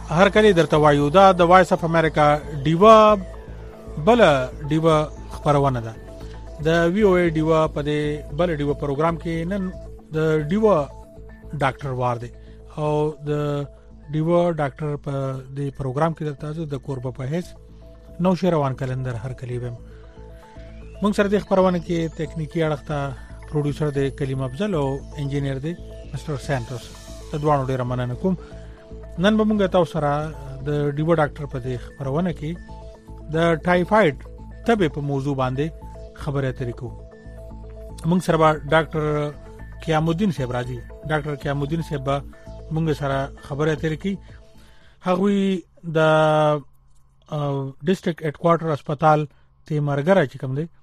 هر کله درته وایو دا د وایس اف امریکا ډیوا بل ډیوا خبرونه ده د وی او ای ډیوا په دې بل ډیوا پروګرام کې نن د ډیوا ډاکټر وار دی او د ډیوا ډاکټر په دې پروګرام کې درته د کوربه په هیڅ نو شروان کلندر هر کلی ویم موږ سره د خبرونه کې تکنیکی اړخته پروډوسر دی کلیم افضل او انجینیر دی مستر سانټوس تدوانو ډیر مننه کوم نن به موږ تاسو سره د ډیوا ډاکټر په دې خبرونه کې د ټایفاید تبه په موضوع باندې خبره اترې کوو موږ سره ډاکټر قیام الدین صاحب راځي ډاکټر قیام الدین صاحب موږ سره خبره اترې کوي هغه د ډیسټریکټ هډ کوارټر هسپتال ته مرګره چې کوم دی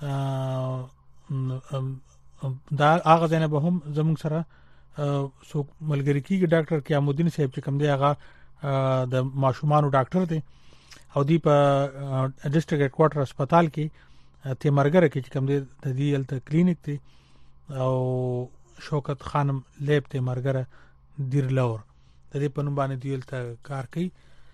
دا هغه ځنه به هم زموږ سره سو ملګری کیږي ډاکټر قیام الدین صاحب چې کوم دی هغه د ماشومانو ډاکټر دی او دی په ډیسټریکټ هډ کوارټر هسپتال کې ته مرګره کې چې کوم دی د دې الته کلینیک دی او شوکت خانم لیب ته مرګره دیر لور د دې په نوم باندې دی الته کار کوي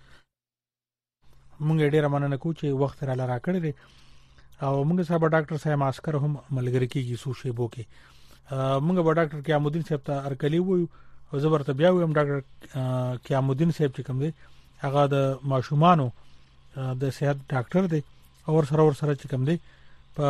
مونږ ډیر مننه کوو چې وخت را راکړی دی او موږ سره ډاکټر صاحب عسكر هم ملګری کیږي سوشي بو کې موږ به ډاکټر قیام الدین صاحب ته ارکلی وو او زبرته بیا ویم ډاکټر قیام الدین صاحب چې کوم دی هغه د ماشومانو د صحت ډاکټر دی او سره چې کوم دی په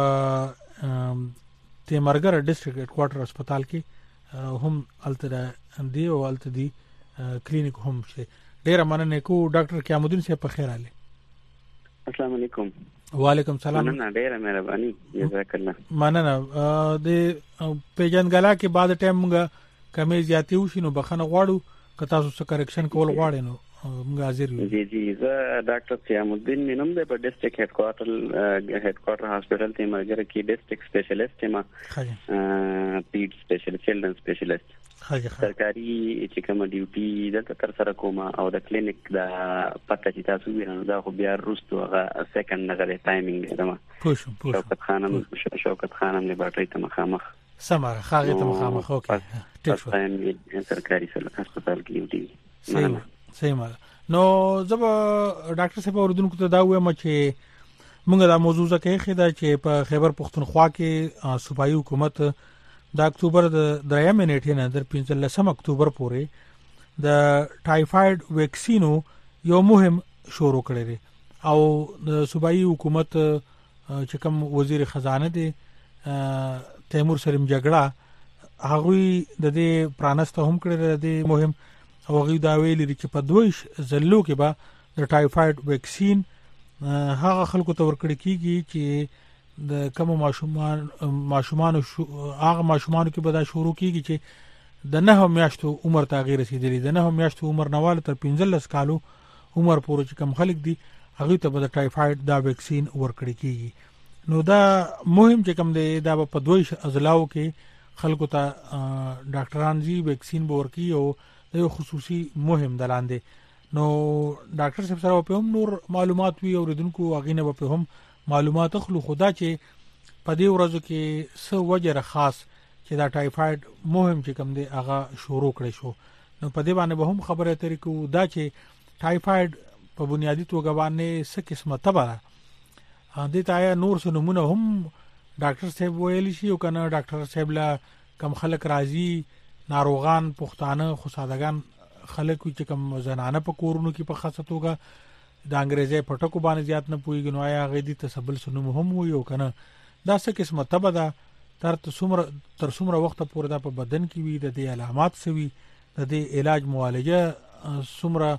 تیمرګر ډیسټریکټ هډ کوارټر هسپتال کې هم الته دی او الته دی کلینیک هم شته ډیر مننه کوو ډاکټر قیام الدین صاحب په خیر علي السلام علیکم وعلیکم سلام مننه ډیره مهرباني جزاک الله مننه د پیجنګلا کې بعد ټایم موږ کمې زیاتې وشي نو بخنه غواړو که تاسو څه کریکشن کول غواړئ نو موږ حاضر یو جی زه ډاکټر قیام الدین مینم د ډیسټریکټ هډ کوارټر هسپتال ته مرګره کې ډیسټریکټ سپیشلیست ما پیډ سپیشلیست چلډرن سپیشلیست سرکاري چې کوم ډیوټي دلته تر سره کوم او د کلینیک د پته چې تاسو وینئ دا خو بیا روستو هغه سیکنډ نه غره ټایمینګ دما شوکت خانم لیبارټری ته مخامخ سماره خاغه ته مخامخ اوکې ټیک شو سرکاري هسپتال کې ډیوټي صحیح نو زب ډاکټر صاحب اوردونکو ته دا وایم چې موږ دا موضوع ځکه خېدا چې په خیبر پختونخوا کې صوبایي حکومت د اکتوبر د 3 نیټه نه در 15 اکتوبر پورې د ټایفاید ویکسینو یو مهم شروع کړی دی او د صوبایي حکومت چې کوم وزیر خزانه دی تیمور سلیم جګړه هغه د دې پرانسته هم کړی دی مهم او غي دا ویلي چې په دویش زلو کې به د ټایفاید ویکسین هغه خلکو ته ورکړی کیږي چې د کوم ماشومان هغه ماشومان کې به دا شروع کیږي چې د 9 میاشتو عمر ته غیر رسیدلی د 9 میاشتو عمر نواله تر 15 کالو عمر پورې چې کم خلک دي هغه ته به د ټایفاید دا ویکسین ورکړی کیږي نو دا مهم چې کم دی دا په دویش ازلاو کې خلکو ته ډاکټران جی ویکسین به ورکړي او یو خصوصي مهم دلاندې نو ډاکټر صاحب سره په هم نور معلومات وی اوریدونکو اغینه په هم معلومات خلو خدا چې په دې ورځو کې څه وجه خاص چې دا ټایفاید مهم چې کوم دی هغه شروع کړی شو نو په دې باندې به هم خبره اترې کو دا چې ټایفاید په بنیادی توګه باندې څه قسمه تبه دي تایا نور څه نمونه هم ډاکټر صاحب ویل شي او کنه ډاکټر صاحب لا کم خلک راضي ناروغان پښتانه خو سادهګان خلک چې کوم زنانه په کورونو کې په خاصه توګه د انګريزي پټکو باندې زیات نه پويږي نو آیا غېدي تسبل سنو هم وي او کنه دا څه قسمه تبه ده تر څومره وخت پورې دا په بدن کې وي د دې علامات سوي د دې علاج معالجه څومره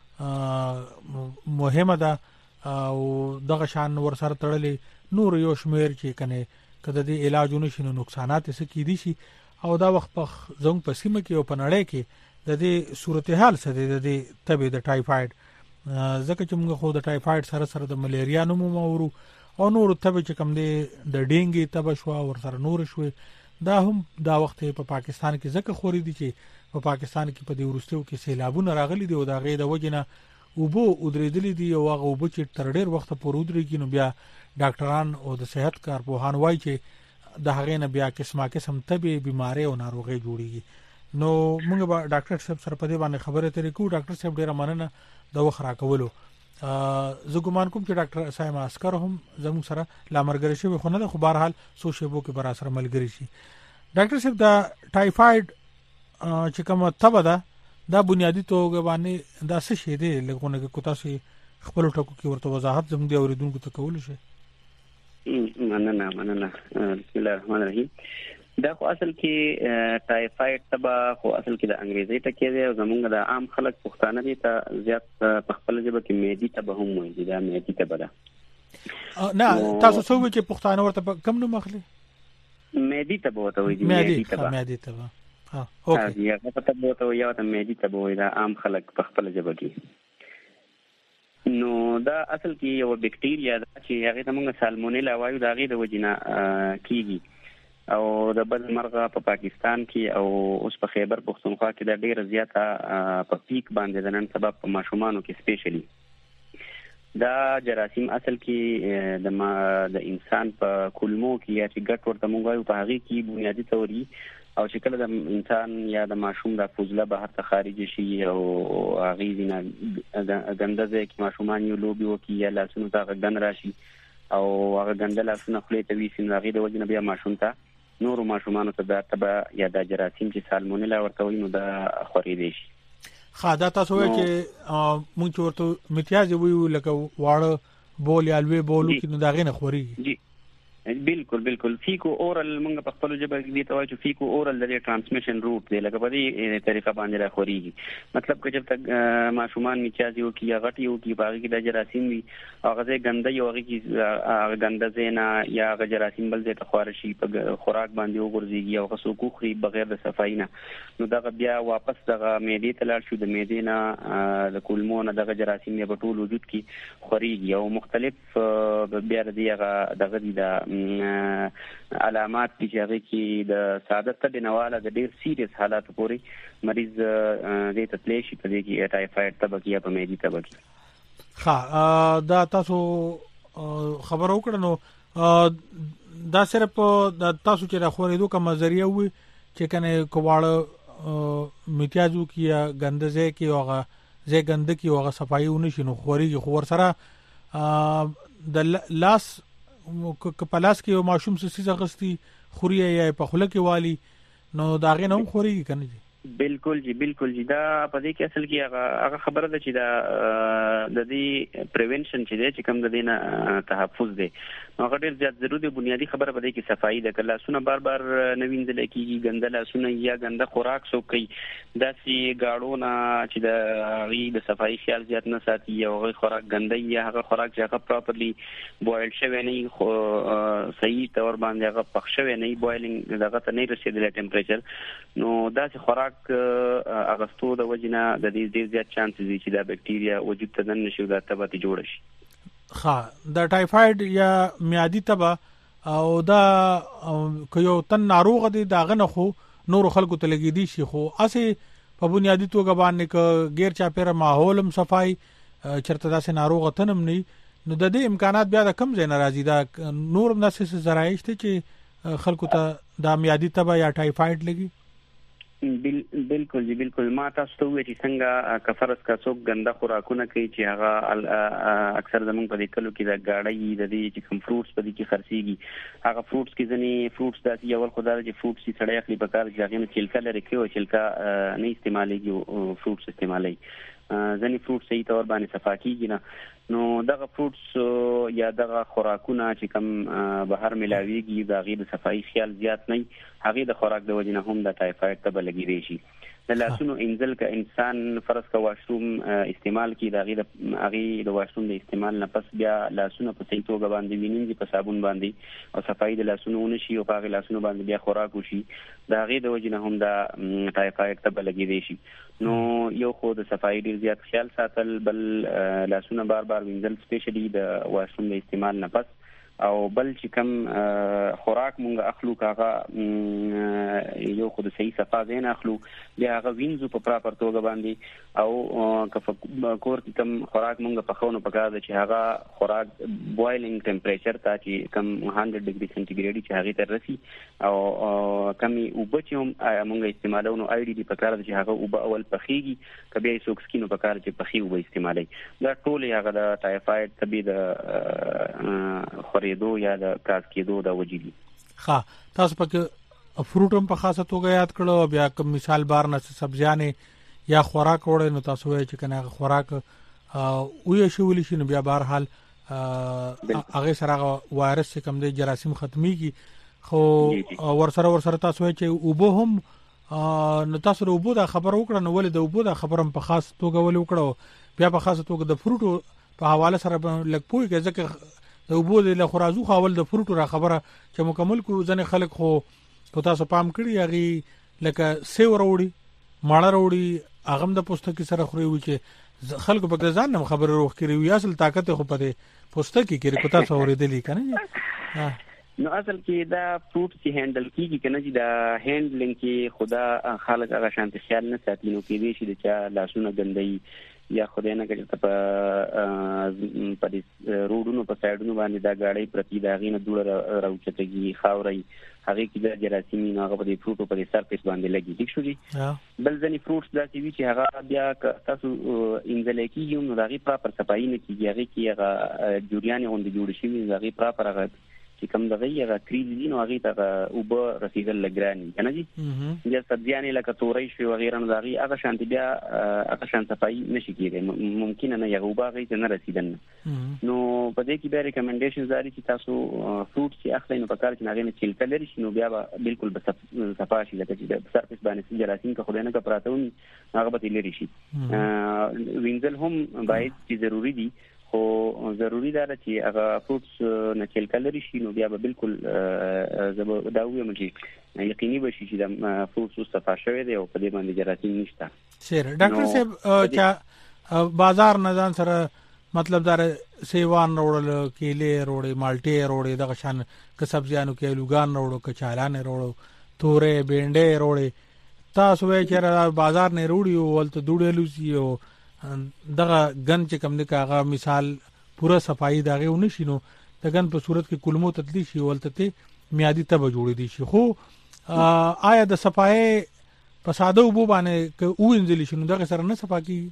مهمه ده او دغه شان ور سره تړلې نور یو شمیر چې کنه کله دې علاجونه شنو نقصانات څه کې دي شي او دا وخت په زنګ په سیمه کې او په نړۍ کې د دې صورتحال سره د دې تبه د ټایفاید ځکه چې موږ خو د ټایفاید سره د ملیریا نوم مورو او نور تبه چې کوم دی د ډینګي تبه شو او سره نور شو دا هم دا وخت په پاکستان کې ځکه خوري دي چې په پاکستان کې په دې ورستو کې سیلابونه راغلي دي او دا غي د وجنه وبو ودرېدلې دي او هغه وبو چې تر ډېر وخت پورې ودرېږي نو بیا ډاکټران او د صحت کارپوهان وایي چې د هغې نه بیا قسمه تبه بیماری او ناروغي جوړيږي نو موږ به ډاکټر صاحب سره په دې باندې خبره ترې کوو. ډاکټر صاحب ډیره مننه د وخت راکولو. زه ګومان کوم چې ډاکټر صاحب عسکر هم زموږ سره لامرګری شوی خو نه ده، خو بهرحال سو شیبو کې برا سره ملګری شي. ډاکټر صاحب دا ټایفاید چې کومه تبه ده دا بنیادی توګه باندې دا څه شی دی لکه کې کوتا سي خپل ټکو کې ورته وضاحت زموږ دی اوریدونکو ته کول شي؟ مننه بسم الله الرحمن الرحیم. دا خو اصل کې ټایفاید تبه خو اصل کې د انګریزي ټکی دی او زمونږ د عام خلک پښتانه دي ته زیات په خپل ژبه کې معدي تبه هم وایي. دا معدي تبه ده. نه تاسو څو چې پښتانه ورته کم نوم اخلي؟ معدي تبه وته وایي. معدي تبه اوکې. یا په تبه وته وایي او ته معدي تبه وایي. دا عام خلک په خپل ژبه کې. نو دا اصل کې یو بکټیریا ده چې هغه ته موږ سالمونیلا وایو. دا غي د وجنه کیږي او د بل مرغه په پاکستان کې او اوس په خیبر پختونخوا کې دا ډیره زیاته په پیک باندې د نن سبب په ماشومانو کې سپیشلی دا جراثیم اصل کې د انسان په کولمو کې یا چې ګټ ورته موږ وایو په هغه کې بنیادی توري او چې کله د انسان یا د ماشوم د فوزله بهر ته خارج شي او هغه دینه ګنده ځای کې ماشومان یو لوبي وکي یا لاسونو ته ګن راشي او هغه ګنده لاسونه خلې ته ویسي نو هغه د وجنه بیا ماشوم ته نور ماشومان ته دا تبه یا د جراثیم چې سالمونیلا ورته وي نو دا خوري دي شي. خادا تاسو چې مونږ ورته امتیاز ویو لکه واړه بول یا لوی بولو کې نو دا غینه خوري. جی بالکل فیکو اورل موږ په خپل ژبه کې دي ته وایو چې فیکو اورل د ټرانسمیشن روټ دی لکه په دې طریقه باندې راخوريږي. مطلب که جب تک ماشومان میچاز یو کی یا غټ یو کی باغ کې د جراثیم وي هغه ځای ګنده یو هغه کې ګنده زینا یا هغه جراثیم بل ځای ته خارشي په خوراک باندې وګرځيږي او غسو کوخري بغیر د صفای نه نو دا بیا واپس د معدې ته لاړ شو. د معدې نه د کولمو نه د جراثیم په ټول وجود کې خوريږي او مختلف بیا د علامات چې هغه کې د ساده تبه نواله د ډیر سیریس حالات پورې مریض دې ته تللی شي په دې کې ټایفاید تبه کې یا په معدي تبه کې. دا تاسو خبرو کړنو دا صرف د تاسو چې راخورېدو کوم ذریعہ وي چې کنه کوواړه میتیازو کې یا ګندزه کې اوغه زه ګند کې اوغه صفایونه شنو خوريږي خو ور سره د لاس که پلاس کې یو ماشوم سسي زغستی خوري یا په خله کې والی نو دا غي نه خوريږي کنه جی. بالکل جی دا په دې کې اصل کې هغه خبره ده چې دا د دې پریونشن چې دی چې کوم د دینه تحفظ دی نو هغه ډیر زیات ضروري بنیادی خبره په دې کې صفائی ده. کله سونه بار نوین ځل کېږي ګنده لاسونه یا ګنده خوراک سو کوي داسې گاړو نه چې د غي د صفائی خیال زیات نه ساتي یا هغه خوراک ګنده یا هغه خوراک چې هغه پراپرلی بوایل شوی نه خو صحیح تور باندې هغه پخ شوی نه بوایلینګ دغه ته نه رسیدلی ټمپریچر نو داسې خوراک اغستو د وجنه د دې ډیر زیات چانس دي چې دا بکټیریا وجود ته دن نشي دا تبه ته جوړ شي. د ټایفاید یا معدي تبه او دا یو تن ناروغ دي داغه نه خو نور خلکو ته لګی دي شي خو اسه په بنیادی توګه باندې ک غیر چاپیره ماحولم صفای چرته داسې ناروغ تنم نه نو د دې امکانات بیا د کم ځای ناراضي دا نور نسس زرایش ته چې خلکو ته دا معدي تبه یا ټایفاید لګي. بالکل ما تاسو ته وایي چې څنګه کفرس کا څوک ګنده خوراکونه کوي چې هغه اکثر زمونږ په دې کلو کې د گاړی د دې چې کوم فروټس په دې کې خرڅيږي هغه فروټس کې ځنی فروټس داسې یو خدای چې فروټس یې سړی اخلي په کار کې هغه نه چلکا لري کوي چلکا نه استعمالېږي فروټس استعمالي ځنی فروټس صحیح تور باندې صفا کیږي نه نو دغه فروټس یا دغه خوراکونه چې کوم بهر ملاويږي د غیر صفائی خیال زیات نه هغه د خوراک د وجنه هم د ټایفاید تبه لګی دی شي. د لاسونو انزل ک انسان فرض کا واشروم استعمال کی د غیر د واشروم د استعمال نه پس بیا لاسونو په صحیح توګه باندې وینځي په صابون باندې او صفائی د لاسونو ونشي او په لاسونو باندې بیا خوراک وشي د غیر د وجنه هم د ټایفاید تبه لګی دی شي. نو یو خو د صفائی ډیر زیات خیال ساتل بل لاسونه بار وینځل سپیشلی د واشروم د استعمال نه پس او بل چې کم خوراک مونږ اخلو کاغه یو خود صحیح صفه زین اخلو بیا هغه وینځو په پراپر توګه باندې او کور کې کم خوراک مونږ په خونو پکار چې هغه خوراک بوایلینګ ټمپریچر ته چې کم 100 ډیګري سنټیګریډ چې هغه ته رسي او کمی اوبه چې مونږ استعمالو نو آی ډی دی پکار چې هغه اوبه اول پخېږي کبه یې سوکسکینو پکار چې پخې اوبه استعمالي دا ټول هغه د ټایفاید تبي د خورېدو یا د کاس کېدو د وجې دي. ها تاسو پکې فروټ هم په خاصه توګه یاد کړو بیا کوم مثال بار نه سبزیانې یا خوراک وړي نو تاسو وایي چې کنه خوراک وې شولې شي نو بیا بهر حال هغه سره وایرس کم دی جراثیم ختميږي خو ورسره تاسو وایي چې اوبه هم نو تاسو د اوبو دا خبر وکړه نو ولې د اوبو دا خبرم په خاص توګه ولې وکړو بیا په خاصه توګه د فروټو په حواله سره لګ پوي کې ځکه د اوبو د لخرازو خاول د فروټو را خبره چې مکمل کو ځنه خلک خو تاسو پام کړی هغه لکه سیو وروړي ماړه وروړي اغم د پوستکی سره خوري وي چې خلکو په ځان نه خبره روخ کړی وي اصل طاقت خو په پوستکی کې کو تاسو اورېدلی کنه نو اصل کې دا فروټ چې هندل کیږي کنه چې دا هندلینګ کې خدا خالق هغه شانتي خیال نه ساتي نو کې دې شي چې لاسونه ګندای یا خدای نه کړي ته په روډونو په سایډونو باندې دا گاډي پرتی دا غینه دوړ راوچتګي خاوري هغه کې د جراثیم نه هغه په فروټو په سرفیس باندې لګي ټیک شو دي بل ځنی فروټس دا چې هغه بیا تاسو انځل کېږي نو دا غي پراپر صفائی نه کیږي هغه کې هغه جوړیانې غونډې جوړ شي دا غي پراپر هغه چې کوم دغه هغه کریز دي نو هغه ته او به رسیدل لګراني کنه جی یا سبزیانې لکه تورې شو وغیرہ نو دغه هغه شانتي بیا هغه شان صفائی نشي کېږي ممکن نه یو به هغه ته نه رسیدل نو په دې کې به ریکمنډیشنز دي چې تاسو فروټ چې اخلئ نو په کار کې هغه نه چیلته لري شي نو بیا بالکل به صفا شي لکه چې د سرفیس باندې جراثیم که خدای نه کپراتون هغه به لري شي وینځل هم باید چې ضروری دي او ضروری ده چې هغه فروټس نه چیل کلري شي نو بیا به بالکل زبر دا ویم چې یقیني بشي چې د فروټس صفا شوی دی او په دې باندې جراثیم نشته. سیر ډاکټر صاحب چې بازار نه ځان سره مطلب دا سیوان وروړل کېلې وروړي مالټې وروړي دغه شان که سبزیانو کې لوګان وروړو که چالان وروړو تورې بینډې وروړي تاسو وایي چې بازار نه وروړي ولته دوړېلو سي او دغه غن چې کوم د کاغه مثال پورا صفائی داغه ونشي نو د غن په صورت کې کلمو تدلی شي ولته میادي تبه جوړې دي شي خو آیا د صفائی په ساده وبو باندې او انځل شي نو دغه سره نه صفا کیږي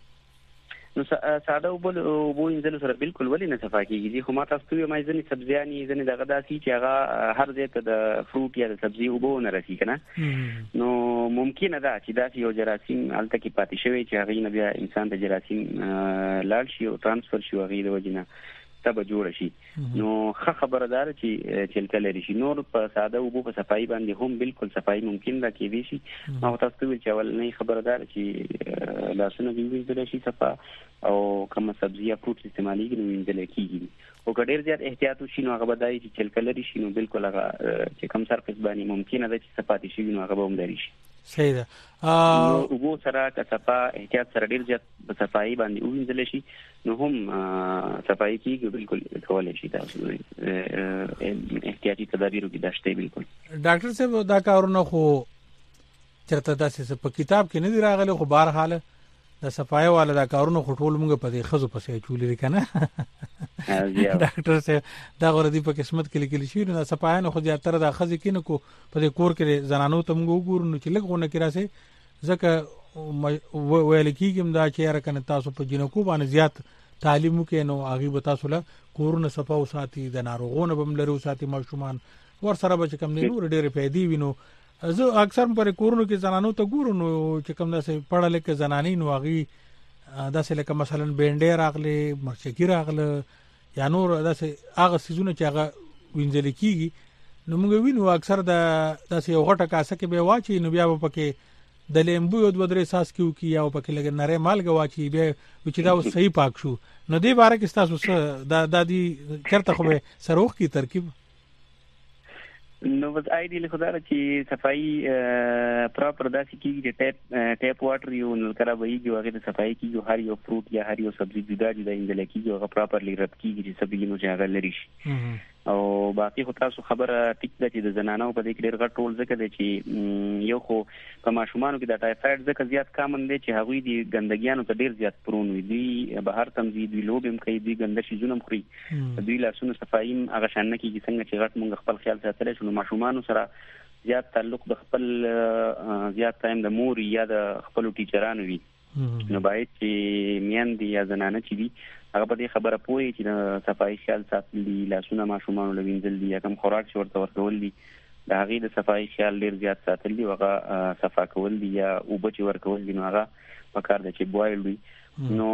نو ساده وبو انځل سره بالکل ولی نه صفا کیږي خو ما تاسو یو مې ځنی سبزیانی ځنی دغه داسي چې هغه هر ځای ته د فروټ یا د سبزی وبو نه رسي کنه نو ممکن ده چې دا یو جراثیم الته کې پاتې شوی چې هغه نه بیا انسان د جراثیم لاړ شي او ترانسفر شي هغه د وجنه تبه جوړ شي نو خبردار چې چلته لري شي نور په ساده وبو په صفائی باندې هم بالکل صفائی ممکن ده کې دي شي نو تاسو ویل چې اول نه خبردار چې لاسونه وینځل شي صفا او کوم سبزی یا فروټ استعمالي نو وینځل کیږي او ډېر زیات احتیاط وشي نو هغه بدایي چې چلته لري شي نو بالکل هغه چې کوم سرفیس باندې ممکن ده چې صفاتي شي نو هغه به هم لري شي. صحیح ده وګو سره که صفا احتیاط سره ډیر زیات په صفائی باندې وینځل شي نو هم صفائی کیږي بالکل کولای شي تاسو احتیاطي تدابیرو کې داشته بالکل. ډاکټر صاحب دا کارونه خو چرته تاسو په کتاب کې نه دی راغلی خو بهر حال د صفائی والا دا کارونه خټول موږ په دې خزو پسې چولې کنه ډاکټر صاحب دا غوړې په قسمت کې لیکل شي نو صفائی نه خو زیاتره د خزې کې نه کو په دې کور کې زنانو ته موږ وګورو نو چې لګونه کې راسي ځکه ویل کېږم دا چې راکنه تاسو په جنکو باندې زیات تعلیم کې نو هغه به تاسو له کورونه صفا او ساتي د ناروغونو بم لري ساتي ماشومان ور سره به کم نه نور ډېر پیدا وینو زه اکثر پر کورونو کې زنانو ته ګورو نو چې کوم داسې پړل کې زنانی نو هغه داسې لکه مثلا بینډې راغلي مرچکی راغله یا نور داسې هغه سيزونه چې هغه وینځل کیږي نو موږ وینو اکثر داسې یو غټه کاسه کې به واچي نو بیا په کې د لیمبو یو درې ساس کیو کی یا په کې لګ نری مالګه واچي به چې دا صحیح پاک شو نو دې باره کې تاسو د دادی چرته خو به سروخ کی ترکیب نو بس ایډیل خدای چې صفائی پراپر داسې کیږي چې ټیپ واټر یو نل کرا وایي هغه د صفائی کیږي هر یو فروټ یا هر یو سبزی جدا جدا اندل کیږي هغه پراپرلی رب کیږي چې سبزی نو چې هغه لري شي او باقي خو تاسو خبره ټیک ده چې د زنانو په دې کې ډېر غټ رول ځکه دی چې یو خو په ماشومانو کې د ټایفاید ځکه زیات کامن دی چې هغوی د ګندګیانو ته ډېر زیات پرون وي دوی بهر تمځي دوی لوبې کوي دوی ګنده شیزونه خوري دوی لاسونه صفایي هغه شان نه کېږي څنګه چې غټ مونږ خپل خیال ساتلی شو نو ماشومانو سره زیات تعلق د خپل زیات ټایم د مور یا د خپلو ټیچرانو وي نو باید چې میندې یا زنانه چې دي هغه په دې خبره پوهې چې د صفایي خیال ساتل دي لاسونه ماشومانو له وینځل دي یا کوم خوراک چې ورته ورکول دي د هغې د صفایي خیال ډېر زیات ساتل دي هغه صفا کول دي یا اوبه چې ورکول دي نو هغه پکار دی چې بوایل وي نو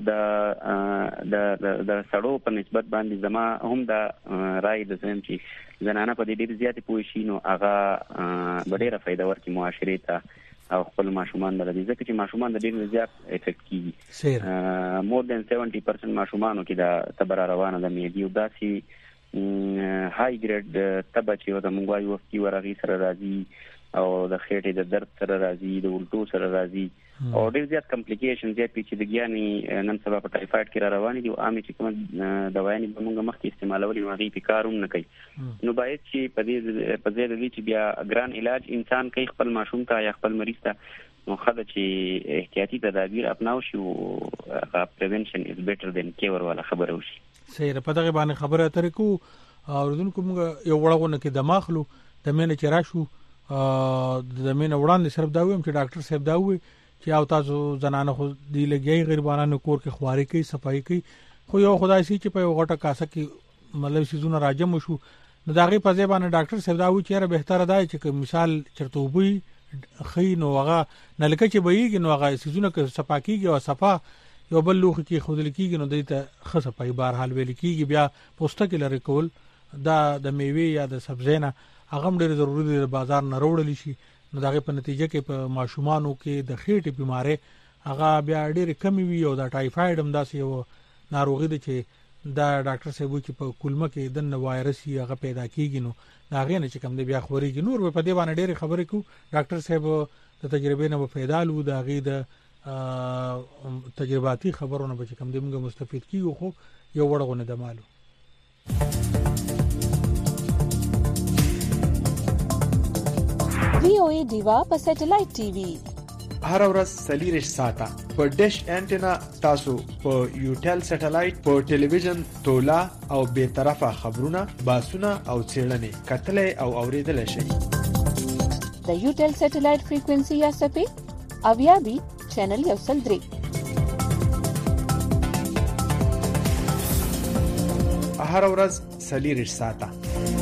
د سړو په نسبت باندې زما هم د رای د سم چې زنانه په دې ډېر زیاتې پوه شي نو هغه به ډېره فایده ورکړي معاشرې ته او خپل ماشومان درلدي ځکه چې ماشومان د ډېر زیات افیکټ کیږي مور دین 70% ماشومانو کې د تبر روانه د میډي او داسي هاي ګریډ تبه چې د مونږ وایو وختي ورغي سره راځي او د خېټې د درد سره راځي د الټو سره راځي او ډېر زیات کمپلیکیشن زیات پیچیدګیانې نن سبا په ټایفاید کې را روانې دي او عامې چې کوم دوايانې به مونږ مخکې استعمالولې نو هغې پې کار هم نه کوي نو باید چې په ځای د دې چې بیا ګران علاج انسان کوي خپل ماشوم ته یا خپل مریض ته نو ښه ده چې احتیاطي تدابیر اپناو شي او هغه پریونشن از بیټر دین کیور والا خبره وشي صحیح په دغه باندې خبره اترې کوو اورېدونکو موږ یو وړه غونه کې دماغ لو د مینه چې راشو د مینه وړاندې صرف دا ویم چې ډاکټر صاحب دا وي چې او تاسو زنانه خو دی لګي غریبانو کور کې خواري کوي صفائی کوي خو یو خدای سي چې په یو غټه کاسه کې مطلب سيزونه راجم شو نو داغه په ځای باندې ډاکټر صاحب دا وی چې بهتره دی چې مثال چرته وبوي خي نو هغه نلکه چې بهيږي نو هغه سيزونه کې صفاکیږي او صفا یو بل لوخ کې خودل کېږي نو د ته خصه پای بار حال ویل کېږي بیا پوسټه کې لري کول دا د میوه یا د سبزینه هغه ډېر ضروري دی بازار نه وروړل شي نو دغه په نتیجه کې په ماشومانو کې د خېټې بیماری هغه بیا ډېر کم وي او د ټایفاید هم داسې یو ناروغي ده چې دا ډاکټر صاحب چې په کولمه کې د وایرس هغه پیدا کیږي نو دا غي نه چې کوم دی بیا خوريږي نور په دې باندې ډېر خبرې کو ډاکټر صاحب د تجربې نه پیدا لو دا غي د تجرباتي خبرونه به کوم دی موږ مستفید کیږو خو یو وړغونه د مالو VOA دیوا په سټلایټ ټي وي هر ورځ سلیریش ساته په ډیش انټینا تاسو په یوټل سټلایټ په ټلویزیون تولا او به طرفه خبرونه باسونه او چیرلنې کتلې او اوریدل شي د یوټل سټلایټ فریکوئنسي یا سپی اویا بي چینل یو سل درې هر ورځ سلیریش ساته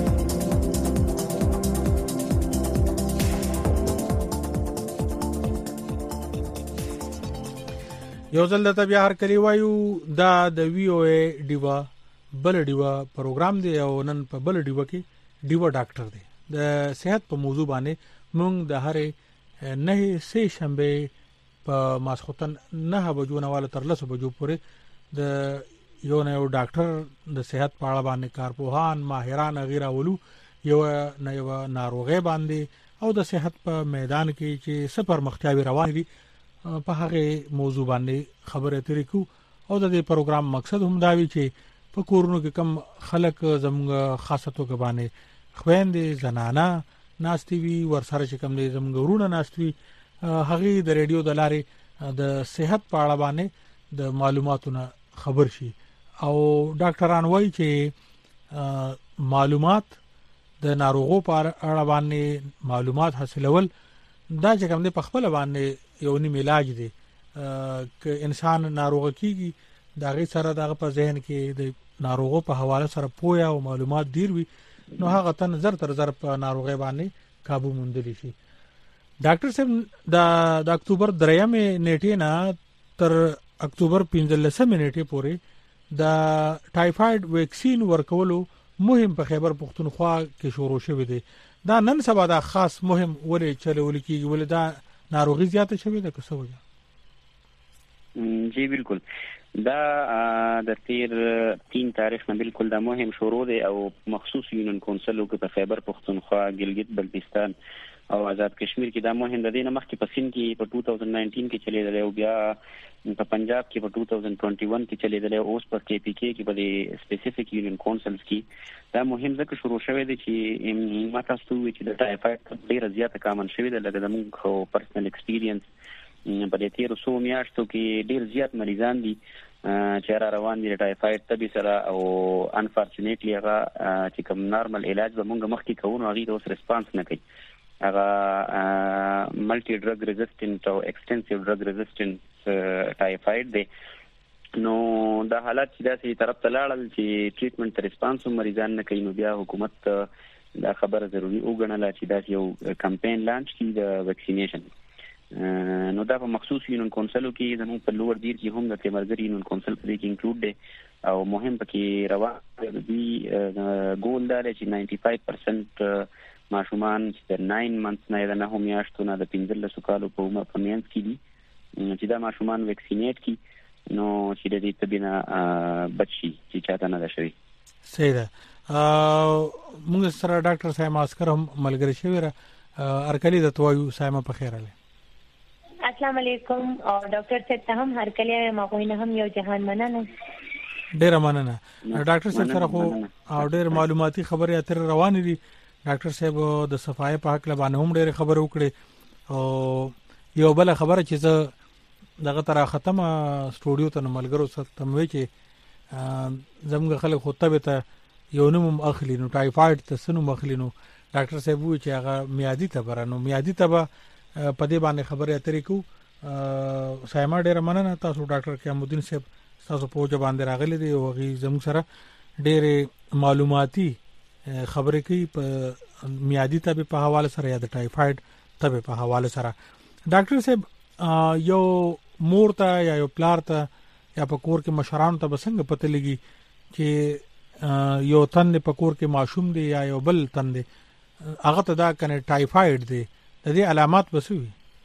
یو ځل د بیا هر کلی وایو دا د وی او ای دیوا بل دیوا پروګرام دی او نن په بل دیوا کې دیوا ډاکټر دی د صحت په موضوع باندې مونږ د هر نه سه شنبه په ماسختن 9 بجو نه والا تر 10 بجو پورې د یو نه یو ډاکټر د صحت په اړه باندې کارپوهان ماهران غیره ولو یو نه یو ناروغي باندې او د صحت په میدان کې چې سفر مختیاوي روان دي په هغه موضوع باندې خبرې اترې کو او د دې پروګرام مقصد هم دا وی چې په کورونو کې کم خلک زموږ خاصتو کې باندې خويندې زنانه ناشتي وی ورسره چې کم دي زموږ ورونه ناشتي هغه د ریډیو د لارې د صحت په اړه باندې د معلوماتونه خبر شي او ډاکټران وایي چې معلومات د ناروغو په اړه باندې معلومات حاصلول دا چې کوم دی په خپل باندې یو نیم علاج دی ک انسان ناروغ کیږي دا غي سره دغه په ذهن کې د ناروغو په حواله سره پوهه او معلومات ډیر وي نو هغه ته نظر تر نظر په ناروغي باندې काबू موندلی شي ډاکټر صاحب د اکتوبر 3 نیټه نه تر اکتوبر 15 نیټه پورې د ټایفاید ویکسین ورکولو مهم په خیبر پختونخوا کې شروع شوه دی دا نن سبا دا خاص مهم ولې چلول کیږي ولې دا ناروغي زیاته شوه ده که څه وجه جی بالکل دا د 3 تاریخ نه بالکل دا مهم شروع دی او مخصوص یونین کونسل کې په خیبر پختونخوا ګلګت بلتستان او آزاد کشمیر کې دا مهم د دینه مخکې په سند کې په 2019 کې چلیدل او بیا په پنجاب کې په 2021 کې چلیدل او اوس په کې پی کې کې په سپیسیفیک یونین کونسلز کې دا مهم ځکه شروع شوی دی چې ما تاسو ته چې د ټایفاید ډیره زیاته کامن شوی دی لکه د موږ پرسنل ایکسپیرینس په دې تیر څو میاشتو کې ډیر زیات مریضان دي چې را روان دي ټایفاید تبي سره او انفورچونټلی هغه چې کوم نارمل علاج به موږ مخکې کوو هغه د اوس ریسپانس نه کوي هغه ملټي ډرګ ریزिस्टेंट او ایکسټنسیو ډرګ ریزिस्टेंट ټایفاید دی نو دا حالت چې داسې طرف ته لاړل چې ټریټمنټ ریسپانس مریضان نه کوي نو بیا حکومت دا خبره ضروری وګڼله چې دا یو کمپاین لانچ کړي د ویکسینیشن نو دا په مخصوص یونین کونسلو کې زموږ په لوړ دیر کې هم د تیمرګری یونین کونسل په دې کې انکلوډ دی او مهم پکې روان دی ګول دا چې 95% ماشومان چې 9 منث نه د 9 میاشتو نه د 15 کالو په عمر په منځ کې دي چې دا ماشومان ویکسینیټ کی نو چې د دې تبینه بچي چې چاته نه ده شوی. صحیح ده. موږ سره ډاکټر صاحب عسكر هم ملګری شوی را ارکلی د توایو سايمه په خیر اله. السلام علیکم او ډاکټر صاحب ته هم هر کله ما کوینه هم یو جهان مننه. ډیر مننه. ډاکټر صاحب سره خو او ډیر معلوماتي خبرې اترې روان دي. ډاکټر صاحب د صفای په حق لبانه هم ډیر خبرې وکړي او یو بل خبره چې زه دغه تر ختمه سټوډیو ته ملګرو سره تموي چې زموږ خلک خو ته یو نوم اخلي نو ټایفاید ته سنو مخلي نو ډاکټر صاحب وی چې هغه میادي ته برانو میادي ته په دې باندې خبرې اترې کو سایما ډیر مننه تاسو ډاکټر قیامالدین صاحب تاسو په وجه باندې راغلي دي او غي زموږ سره ډیر معلوماتي خبرې کوي په میادي ته په حواله سره یا د ټایفاید ته په حواله سره. ډاکټر صاحب یو مور ته یا یو پلار ته یا په کور کې مشران ته بسنګ پته لګي چې یو تن په کور کې معشوم دی یا یو بل تن دی هغه ته دا کنه ټایفاید دی د دې علامات بسوي.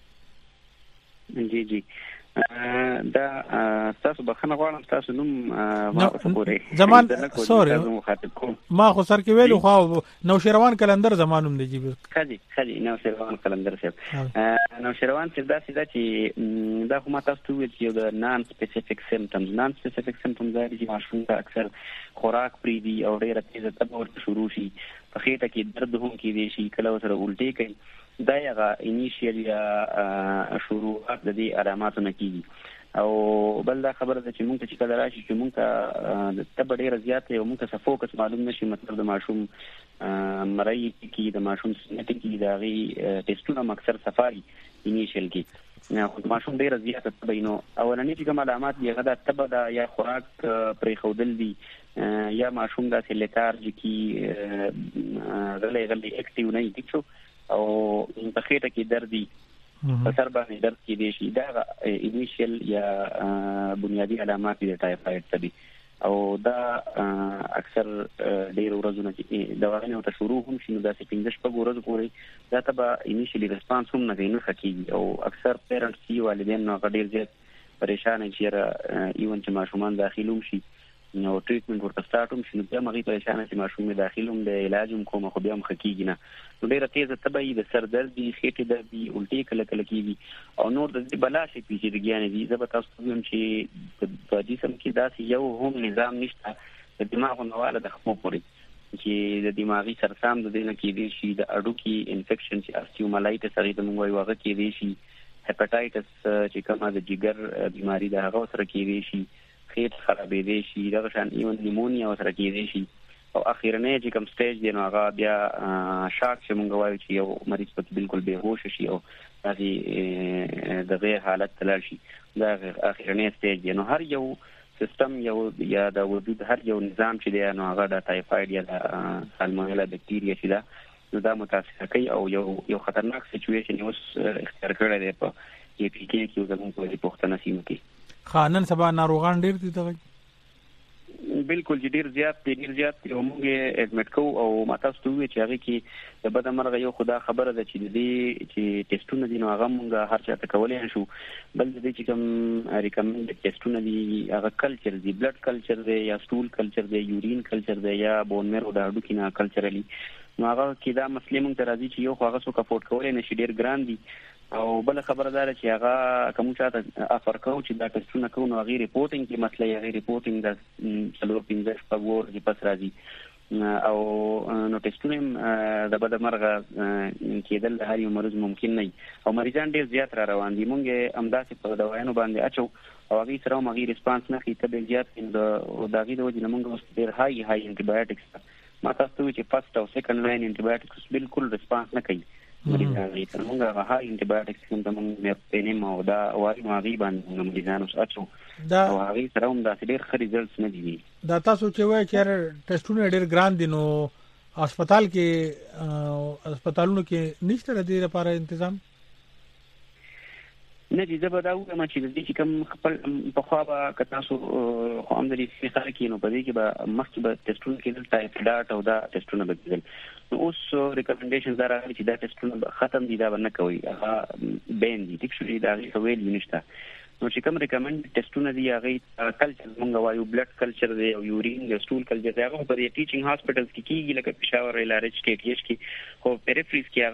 جی جی دا تاسو بخنه غواړم تاسو نوم ما وګورئ زمان سوري ما خو سر کې ویلو خو نوشیروان کلندر زمانوم دی جی خدي نوشیروان کلندر صاحب نوشیروان چې دا خو ما تاسو ویل چې د نان سپیسیفیک سیمپټمز دا چې ماشوم ته اکثر خوراک پریدي او ډیره تیزه تب ورته شروع شي په خېټه کې درد هم کېږي شي کله سره الټي کوي دا یغه انیشیل یا شروعات د دې علاماتو نه کیږي او بل دا خبره ده چې مونږ ته چې کله راشي چې مونږ ته د تب ډیره زیاته او مونږ ته فوکس معلوم نشي مطلب د ماشوم مرئی کې د ماشوم سنټ کې دا غي ټیسټونه اکثر سفاري انیشیل کې نه ماشوم ډیره زیاته تبینو اولنی چې کوم علامات دی هغه د تب دا یا خوراک پرې خودل دي یا ماشوم دا لیتارجی کې غلې اکټیو نه دي او په خېټه کې درد دي په سر باندې درد کې دي شي دا انیشیل یا بنیادی علامات دي ټایفاید ته دي او دا اکثر ډیر ورځې چې دواګانې ته شروع هم شي نو دا 15 ورځې پورې دا ته انیشیلی ریسپانس هم نه کوي او اکثر پیرنټس یې والدین نو ډیر زیات پریشان چې ایون چې ماشومان داخلوم شي نو ټریټمنټ ورته سٹارټوم شنو بیا مغي پریشان چې ماشوم داخلوم د علاج کوم خو بیا مخکیږي نه نو ډیره تیزه تبعی د سر درد دي خېټه درد دي الټي کله کله کیږي او نور د بلا شي پیچیدګیان دي زه به تاسو ویم چې په جسم کې داسې یو هم نظام نشته د دماغ نواله د خپل پوري چې د دماغي سرسام د دینه کې دي شي د اډو کې انفیکشن چې استیومالایټس هغه د موږ وایو کې دي شي هپاتایټس چې کومه د جګر بیماری د هغه سره کې دي شي خېټه خرابې دي شي دا شان ایون نیمونیا سره کې دي شي او اخیرنه چې کوم سټیج دی نو هغه بیا شاک چې موږ وایو چې یو مریض په بالکل بیهوش شي او د غیر حالت تلل شي دا اخیرنه سټیج دی نو هر یو سیستم یو یا د وجود هر یو نظام چې دی نو هغه د ټایفاید یا د سالمونیلا بکټیریا چې دا نو دا متاثر کوي او یو خطرناک سچويشن اوس اختیار کړی دی په کې پی کې زموږ په پښتنه سیمه کې خانن سبا ناروغان ډیر دي دغه بالکل ډیر زیات یو موږ اډمټ کوو او ماته ستوي چې هغه کې د بدمرغه یو خدا خبره ده چې د دې چې ټیسټونه دي نو هغه موږ هر چا ته کولای شو بل د دې چې کوم ریکمند ټیسټونه دي هغه کلچر دي بلډ کلچر دی یا سټول کلچر دی یورین کلچر دی یا بون میرو د هډوکي نه کلچرلی نو هغه کې دا مسلې موږ ته راځي چې یو هغه څوک افورد کولای نشي ډیر ګران دي او بل خبردار چې هغه کوم چاته افر کوو چې دا ټیسټونه کوو نو غیر ریپورټینګ کې مسله یا غیر ریپورټینګ د څلور 15 پغور کې پس راځي او نو ټیسټونه د بدمرغه کېدل د هر یو مرض ممکن نه او مریضان ډیر زیات را روان دي مونږه امداسې په دوايانو باندې اچو او هغه سره مغیر ریسپانس نه کوي ته زیات د داغي د وجه مونږ اوس ډیر هاي انټي بایوټکس ما تاسو چې فرست او سیکنډ لاین انټي بایوټکس بالکل ریسپانس نه کوي مریضان تر مونږه هاي انټي بایوټکس کوم د مونږ په نیم او دا واري ماغي باندې مریضان اوس اچو دا هغه سره هم د ډیر ښه ریزلټس نه دي دا تاسو چې وایي چې ټیسټونه ډیر ګران دي نو هسپتالونو کې نشته د دې لپاره تنظیم نه دي زبر دا وایم چې د دې کوم خپل په خوا به تاسو خو هم د دې فکر کینو په دې کې به مخکې به ټیسټونه کېدل ټایفایډ او دا ټیسټونه به کېدل نو اوس ریکمنډیشنز دا راغلي چې دا ټیسټونه ختم دي دا نه کوي هغه بین دي ټیک شو دا ویل نشته نو چې کوم ریکمند ټیسټونه دی هغه کلچر مونږ وایو بلډ کلچر دی او یورین دی سټول کلچر دی هغه په ټیچینګ هاسپټلز کې کیږي لکه پېښور ایلارج کې کېږي کې خو پیریفریز کې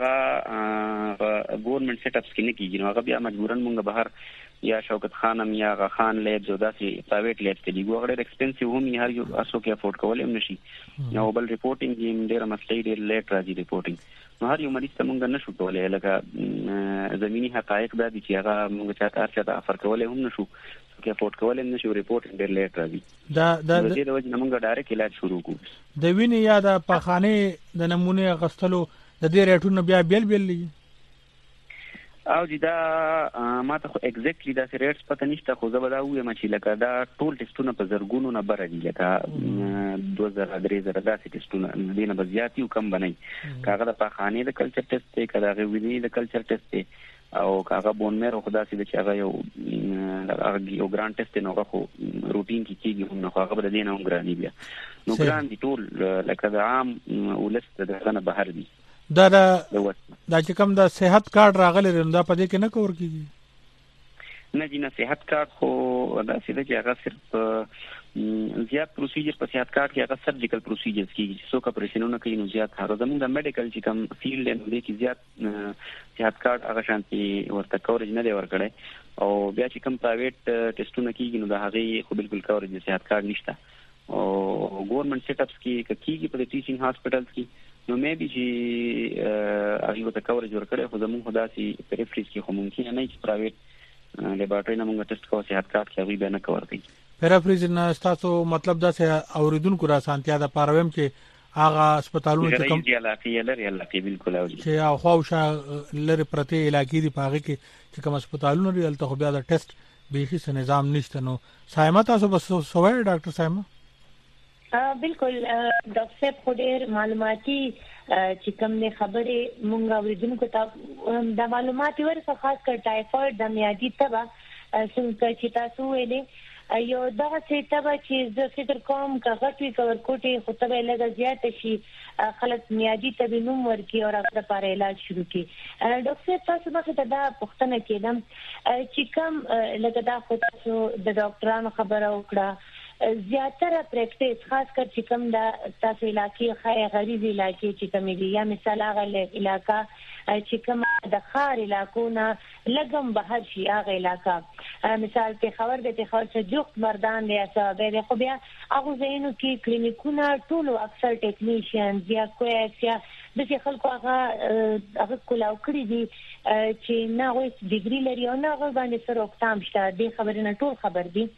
هغه ګورنمنت سیټ اپس کې نه کیږي نو هغه بیا مجبورن مونږ بهر یا شوکت خانم یا خان لیب جو داسې پرایویټ لیب ته دی ګوغړ ایکسپنسیو هم هر یو اسو کې افورد کولای هم نشي نو بل ریپورټینګ یې ډېر مسلې ډېر لیټ راځي ریپورټینګ نو هر یو مریض ته مونږ نشو کولای لکه زميني حقایق دا دي چې هغه مونږ چاته افر کولای هم نشو کې افورد کولای هم نشو ریپورټینګ ډېر لیټ راځي دا د دې د وجه مونږ ډایرکټ علاج شروع کوو د وینې یا د پخانه د نمونه غستلو د دې ریټونه بیا بیل لګي او دا ماته خو ایگزیکټلی دا ریټس پته نشته خو زه به دا وایم چې لکه دا ټول ټیسټونه په زرګونو نه بر دي لکه 2000 3000 داسې ټیسټونه دینه به زیاتی او کم بنئ کاغه د پخانه د کلچر ټیسټ دی کاغه ویني د کلچر ټیسټ دی او کاغه بون میرو خدا سي د هغه یو ګران ټیسټ نه خو روټین کې کیږي نو هغه به دینه هم ګرانی بیا نو ګران دي ټول لکه د عام ولست د غنه بهر دي دا چې کوم د صحت کارت راغلی دا په دې کې نه کور کیږي نه جنا صحت کارت خو دا سیده چې هغه صرف زیات پروسیجر په صحت کارت کې هغه سرجیکل پروسیجرز کیږي څوک اپریشنونه کوي نو زیات هغه زموږ د میډیکل چې کوم فیلډ نه دی کې زیات صحت کارت هغه شانتي ورته کورج نه دی ورکړی او بیا چې کوم پرایویټ ټیسټونه کیږي نو دا هغه خو بالکل کورج صحت کارت نشته او ګورنمنت سیټ اپس کې کیږي په ټیچینګ هاسپټلز کې نو مې بي چې هغه ته کورج ورکړي خو زموږ خداسي پریفریز کې خو ممکن نه چې پرایویټ لیبارټری نه موږ ټیسټ کوو صحت کارت کې هغه به نه کور کوي پریفریز نه تاسو مطلب دا چې اوریدونکو را سانتیا دا پارویم چې هغه هسپتالونو چې کوم علاقې بالکل او چې خواوشا لری پرته علاقې دی پاغه کې چې کوم هسپتالونو لري تل خو بیا دا ټیسټ به هیڅ نظام نشته نو سایمه تاسو بس سوای ډاکټر سایمه بالکل ډاکټر صاحب خو ډېر معلوماتي چې کوم نه خبره مونږ اوریدونکو ته د معلوماتي ورڅ خاص کر ټایفایډ د میادي تبه څنګه چې تاسو ویلې یو دا چې تبه چې زه فکر کوم کغټي کور کوټي خو تبه لږه زیات شي خلک میادي تبه نوم ورکی او هغه لپاره علاج شروع کی ډاکټر تاسو مخه ته دا پوښتنه کېدم چې کوم لږه دا خو تاسو د ډاکټرانو خبره وکړه زیاتره پریکټیس خاص کر چې کوم د تاسو علاقې خای غریب علاقې چې کوم دي یا مثال هغه علاقہ چې کوم د خار علاقو نه لګم بهر شي هغه علاقہ مثال په خبر د خاصه جوخت مردان یا صاحب خو بیا هغه زینو کې کلینیکونه ټول اکثر ټیکنیشین یا کویکس یا د خلکو هغه کولاو کړی دي چې نه وایي ډیګري لري او نه هغه باندې سره وختام شته د خبرې نه ټول خبر دي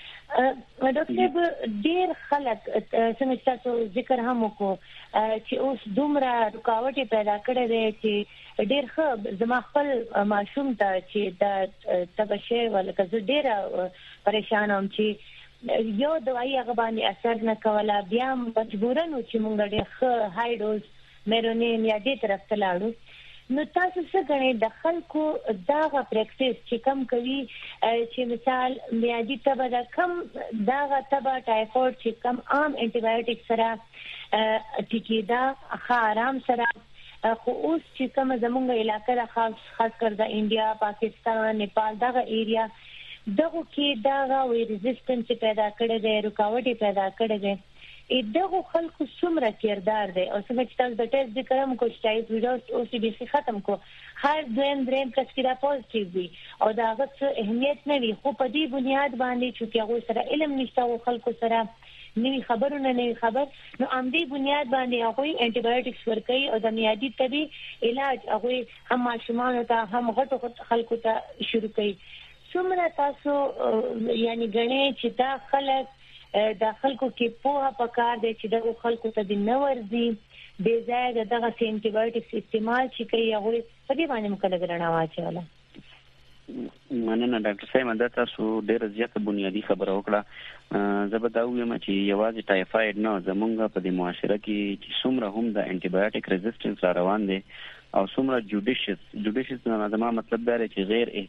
ډاکټر ډېر خلک څنګه تاسو ذکر هم وکړو چې اوس دومره رکاوټ پیدا کړي دي چې ډېر ښه زما خپل معصوم ته چې د تبشه ولکه زه ډېر پریشان وم چې یو دوايي هغه باندې اثر نه کوله بیا مجبورن چې موږ ډېر ښه هاي ډوز میرونین یا دې طرف ته لاړو نو تاسو څه غواړئ د خلکو داغه پریکټیس چې کم کوي چې مثال میادي تبه د کم داغه تبه ټایفاید چې کم عام انټي بایوټیک سره ټیکیدا آرام سره خو اوس چې کوم زمونږ علاقې د خاص کر د انډیا پاکستان نیپال دغه ایریا دغه کې دغه وی ریزिस्टेंस پیدا کړي دي رکاوټي پیدا کړي دي دغه خلکو څومره کردار دی او څنګه چې تاسو د ټیسټ ذکرم کو چې ویډیو او سی بي سي ختم کو هر دریم کس کې دا پوزټیو وي او دا هغه اهمیت نه وي خو په دې بنیاد باندې چې هغه سره علم نشته او خلکو سره نوی خبرونه نه خبر نو امدی بنیاد باندې هغه انټي بایوټکس ورکوي او د میادي طبي علاج هغه هم ماشومان ته هم غټو خلکو ته شروع کوي څومره تاسو یعنی غني چې دا خلک د خلکو کې په پکار دي چې د خلکو ته د نورځي د ځای دغه انټي بایوټکس استعمال چې کوي هغه په دې باندې مکلګ رڼا واچوله. مننه ډاکټر صاحب دا تاسو ډېر زیاته بنیادی خبره وکړه. زه به دا وایم چې یوازې ټایفاید نه زمونږ په دې معاشره کې چې څومره هم د انټي بایوټیک ریزिस्टेंस را روان دي او څومره جوډیشس نه زما مطلب دا دی چې غیر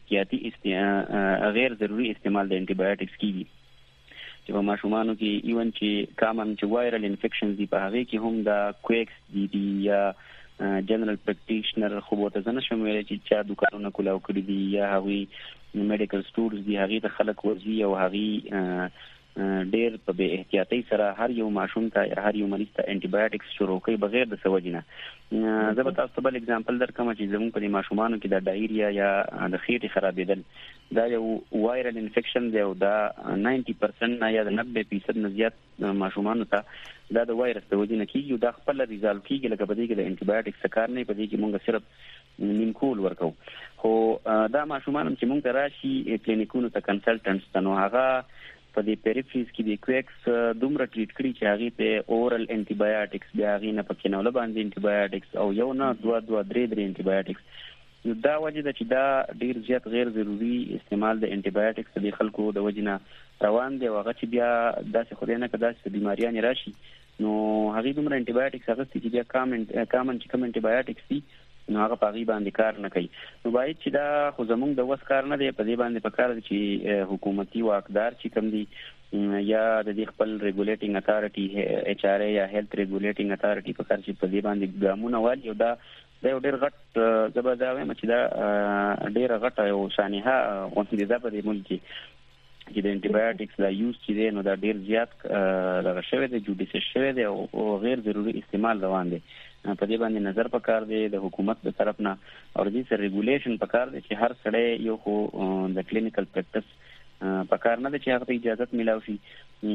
احتیاطي غیر ضروري استعمال د انټي بایوټکس کیږي چې په ماشومانو کې ایون چې کامن چې وایرل انفیکشنز دي په هغه کې هم دا کویکس دي یا جنرال پریکټیشنر خو به ځنه شمول چې چا دکانونه کولاو کړی دي یا هغه میډیکل سټورز دي هغه د خلک ورزي او هغه ډېر په بے احتیاطي سره هر یو ماشوم ته هر یو مریض ته انټي بایوټکس شروع کوي بغیر د سوجنه. زه به تاسو ته بل اگزامپل درکم چې زموږ په ماشومانو کې د ډایریا یا د خېټې خرابېدل دا یو وایرل انفیکشن دی او دا 90% نه یا 90% نه زیات ماشومانو ته دا د وایرس د وجې نه کیږي او دا خپل ریزالو کیږي لکه په دې کې د انټي بایوټکس کار نه په دې کې مونږ صرف نیمکول ورکو خو دا ماشومان چې مونږ ته راشي کلینیکونو ته کنسلټنټس ته نو هغه په دې پیریفریز کې د کویکس دومره ټریټ کړي چې هغه په اورل انټي بایوټکس بیا هغه نه پکې نو لباندې انټي بایوټکس او یو نه دوه درې انټي بایوټکس دا وجه ده چې دا ډیر زیات غیر ضروري استعمال د انټي بایوټکس د خلکو د وجنه روان دی او هغه چې بیا داسې خو نه کدا چې بیماریان راشي نو هغه دومره انټي بایوټکس هغه چې بیا کامن چې کوم انټي بایوټکس دي نو هغه په غي باندې کار نه کوي. نو باید چې دا خو زمونږ د وس کار نه دی په دې باندې په کار چې حکومتي واکدار چې کوم دي یا د دې خپل ریګولیټینګ اتارټي ایچ ار ای یا هیلث ریګولیټینګ اتارټي په کار چې په دې باندې ګامونه والی او دا ډېر غټ زبرداوي چې دا ډېر غټ یو شانه غونډه ده په دې ملک کې چې د انټي بایوټکس لا یوز چې دی نو دا ډېر زیات دغه شوی دی جوډیسس شوی دی او غیر ضروري استعمال روان دی. په دې باندې نظر پکار دی د حکومت د طرف نه او دې سره ریګولیشن پکار دی چې هر سړی یو خو د کلینیکل پریکټس پکار نه دی چې هغه اجازه ملاوي شي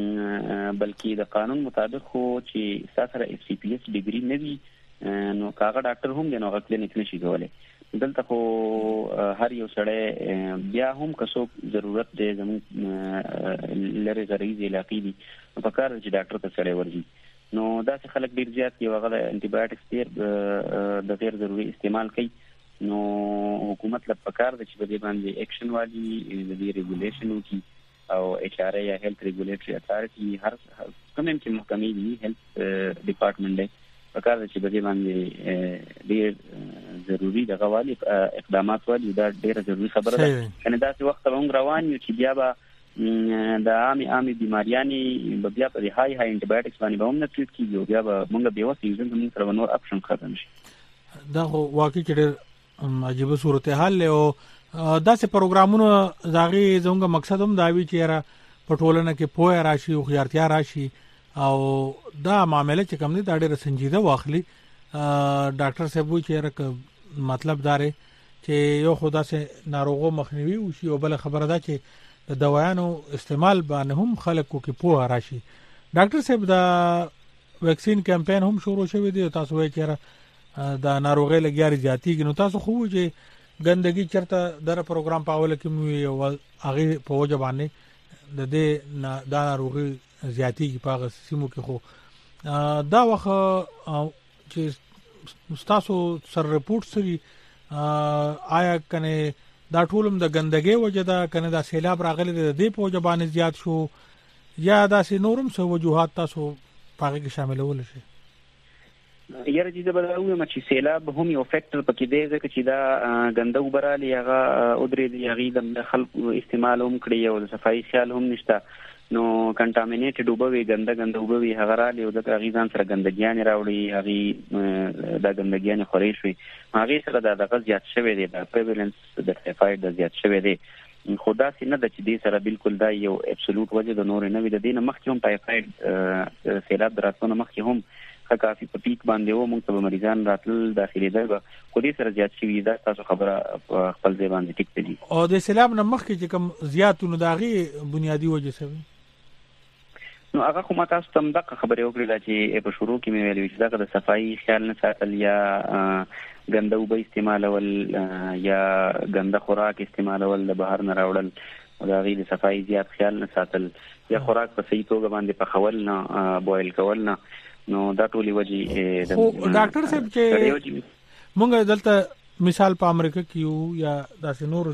بلکې د قانون مطابق خو چې سره اف سی پی ایس ډیګري نه وي نو کاغه ډاکټر هم دی نو هغه کلینیک نشي کولای. دلته خو هر یو سړی بیا هم کسو ضرورت دی زموږ لری غریزي علاقې دي پکار چې ډاکټر ته سړی ورځي نو دا چې خلک ډیر زیات یو غل انټي بایوټکس ډیر د غیر ضروري استعمال کوي نو حکومت لپاره پکار د چې په دې باندې اکشن والی د دې ریګولیشن وکړي او ایچ ار ای یا هیلث ریګولیټری اتارټي هر کوم چې محکمې دي هیلث ډپارټمنټ دی پکار د چې په دې باندې ډیر ضروري د غوالي اقدامات والی دا ډیر ضروري خبره ده کنه دا چې وخت موږ روان یو چې بیا به د عامي بیماریانې بیا په هاي انټي بایوټکس باندې به هم نه ټریټ کیږي بیا به موږ به وسې یوزن موږ سره نور اپشن ختم شي. دا واقعي چې عجیب صورتحال له او داسې پروګرامونو داغي زموږ مقصد هم دا وی چې را پټولنه کې پوهه راشي او خيارتیا راشي او دا معاملې چې کوم دي دا ډېر سنجیده واخلي. ډاکټر صاحب وی چې را مطلب داره چې یو خدا سه ناروغو مخنیوي او شی او بل خبره ده چې د دوايانو استعمال باندې هم خلکو کې پوهه راشي. ډاکټر صاحب دا ویکسین کمپاین هم شروع شوی دی تاسو وایي چې دا ناروغي لګیاري زیاتیږي نو تاسو خو چې ګندګي چرته در پروګرام پاول کې مو یو هغه په وجه باندې د دې دا ناروغي زیاتیږي په سیمو کې خو دا وخت چې تاسو سر رپورټ سری آیا کنه دا ټولم د ګندګي وجه دا کنه دا سیلاب راغلي د دې په وجه باندې زیات شو یا دا سي نورم څه وجوهات تاسو پاره کې شامل ول شي؟ یاره چې زبر راوي چې سیلاب هم یو فیکټر پکې دی ځکه چې دا ګنده وبرالي هغه اودري دی هغه د خلکو استعمال هم کړی او د صفایي خیال هم نشته نو کنټامینیټډ وبوي ګنده وبوي هغه رالي او د غیزان سره ګندګیان راوړي هغه د ګندګیان خوري شي هغه سره د دغه زیات شوی دی د پریوالنس د ټایفاید د زیات شوی دی خدا سینه د چې دې سره بالکل دا یو ابسولوټ وجه د نور نه وي د دینه مخکې هم ټایفاید سیلاب دراتونه مخکې هم کافي په پیک باندې و موږ ته مریضان راتل داخلي درګه خو دې سره زیات شوی دا تاسو خبره خپل ځای باندې ټیک دي او د سیلاب نه مخکې چې کوم زیاتونه داغي بنیادی وجه سوي نو هغه کومه تاسو تم دغه خبرې وکړه چې په شروع کې مې ویل چې دغه د صفایي خیال نه ساتل یا ګنده وبې استعمالول یا ګنده خوراک استعمالول د بهر نه راوړل او د غیر صفایي زیات خیال نه ساتل یا خوراک په صحیح توګه باندې پخول نه بوایل کول نه نو دا ټولي وجه د ډاکټر صاحب چې مونږ دلته مثال په امریکا کې یو یا داسې نور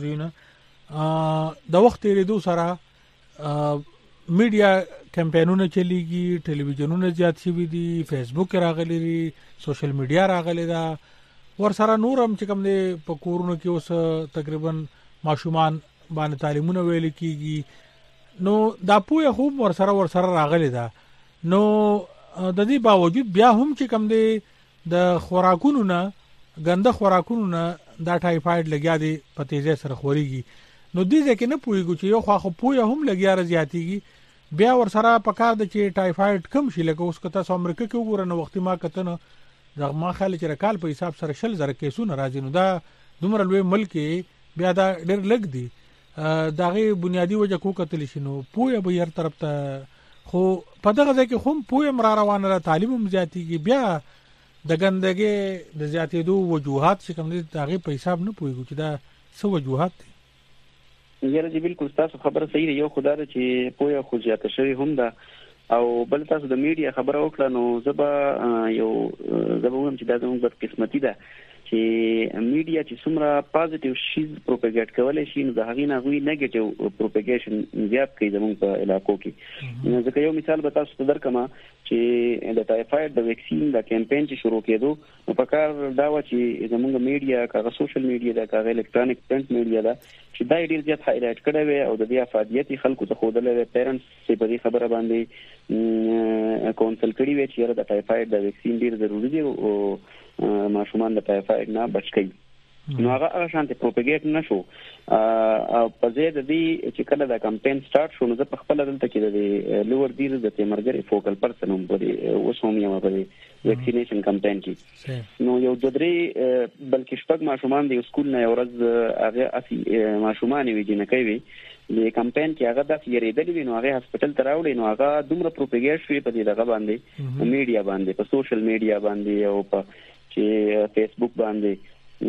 زینه د وخت لري سره میډیا کمپاینونه چلیږي ټلویزیونونه زیات شوي دي فیسبوک راغلي دي سوشل میډیا راغلي دا ور سره نور هم چې کوم دي په کورونو کې اوس تقریبا ماشومان باندې تعلیمونه ویل کیږي نو دا پوهه خوب ور سره راغلي دا نو د دې باوجود بیا هم چې کوم دي د خوراکونو نه ګنده خوراکونو نه دا ټایفاید لګیا دي په تیزه سره خوريږي نو دې ځکه نه پوهیږي چې یو خو پوهه هم لګیا رضایتيږي بیا ور سره پکار د چې ټایفاید کم شي لکه اوس کته امریکا کې وګورئ نو وختي ما کتنه د ما خل چې رکال په حساب سره 10000 کیسونه راځي نو دا دومره لوی ملک بیا دا ډېر لګ دي داغه بنیادی وجه کو کتل شي نو پوهه به هر طرف ته خو په دغه ځای کې هم پوهه مر روانه تعلیم هم زیاتیږي بیا د ګندګي د زیاتېدو وجوهات چې کوم دي داغه په حساب نه پوهیږي چې دا څه وجوهات دي یاره چې بالکل تاسو خبره صحیح دی یو خدای چې پوهه خو زیاته شوی هم ده او بل تاسو د میډیا خبره وکړه نو زبا هم چې دا زموږ بد قسمتي ده چې میډیا چې څومره پازیټیو شیز پروپاګیټ کولای شي نو د هغې نه غوي نیگیټیو پروپاګیشن زیات کوي زموږ په علاقو کې ځکه یو مثال به تاسو ته درکمه چې د ټایفاید د ویکسین د کمپاین چې شروع کېدو نو په کار دا و چې زموږ میډیا کاغه سوشل میډیا د کاغه الکترونیک پرنٹ میډیا دا چې دا ډیر زیات هایلایټ کړی وي او د دې افادیت خلکو ته خودلې پیرنټس چې په دې خبره باندې کونسل کړی وي چې د ټایفاید د ویکسین ډیر ضروری دی او ماشومان د ټایفاید نه بچ کړي نو هغه شانتي پروپاګیټ نشو او په ځای د دې چې کله دا کمپاین سٹارټ شو نو زه په خپل دلته کې د لوور ډیر د تیمرګری فوکل پرسن هم په اوسوم یم په ویکسینیشن کمپاین کې نو یو د درې بلکې شپږ ماشومان د سکول نه ورځ هغه اسی ماشومان وی جن کوي د کمپاین کې هغه د یریدل وی نو هغه هسپټل ته راوړي نو هغه دومره پروپاګیټ شوی په دې دغه باندې میډیا باندې په سوشل میډیا باندې او په چې فیسبوک باندې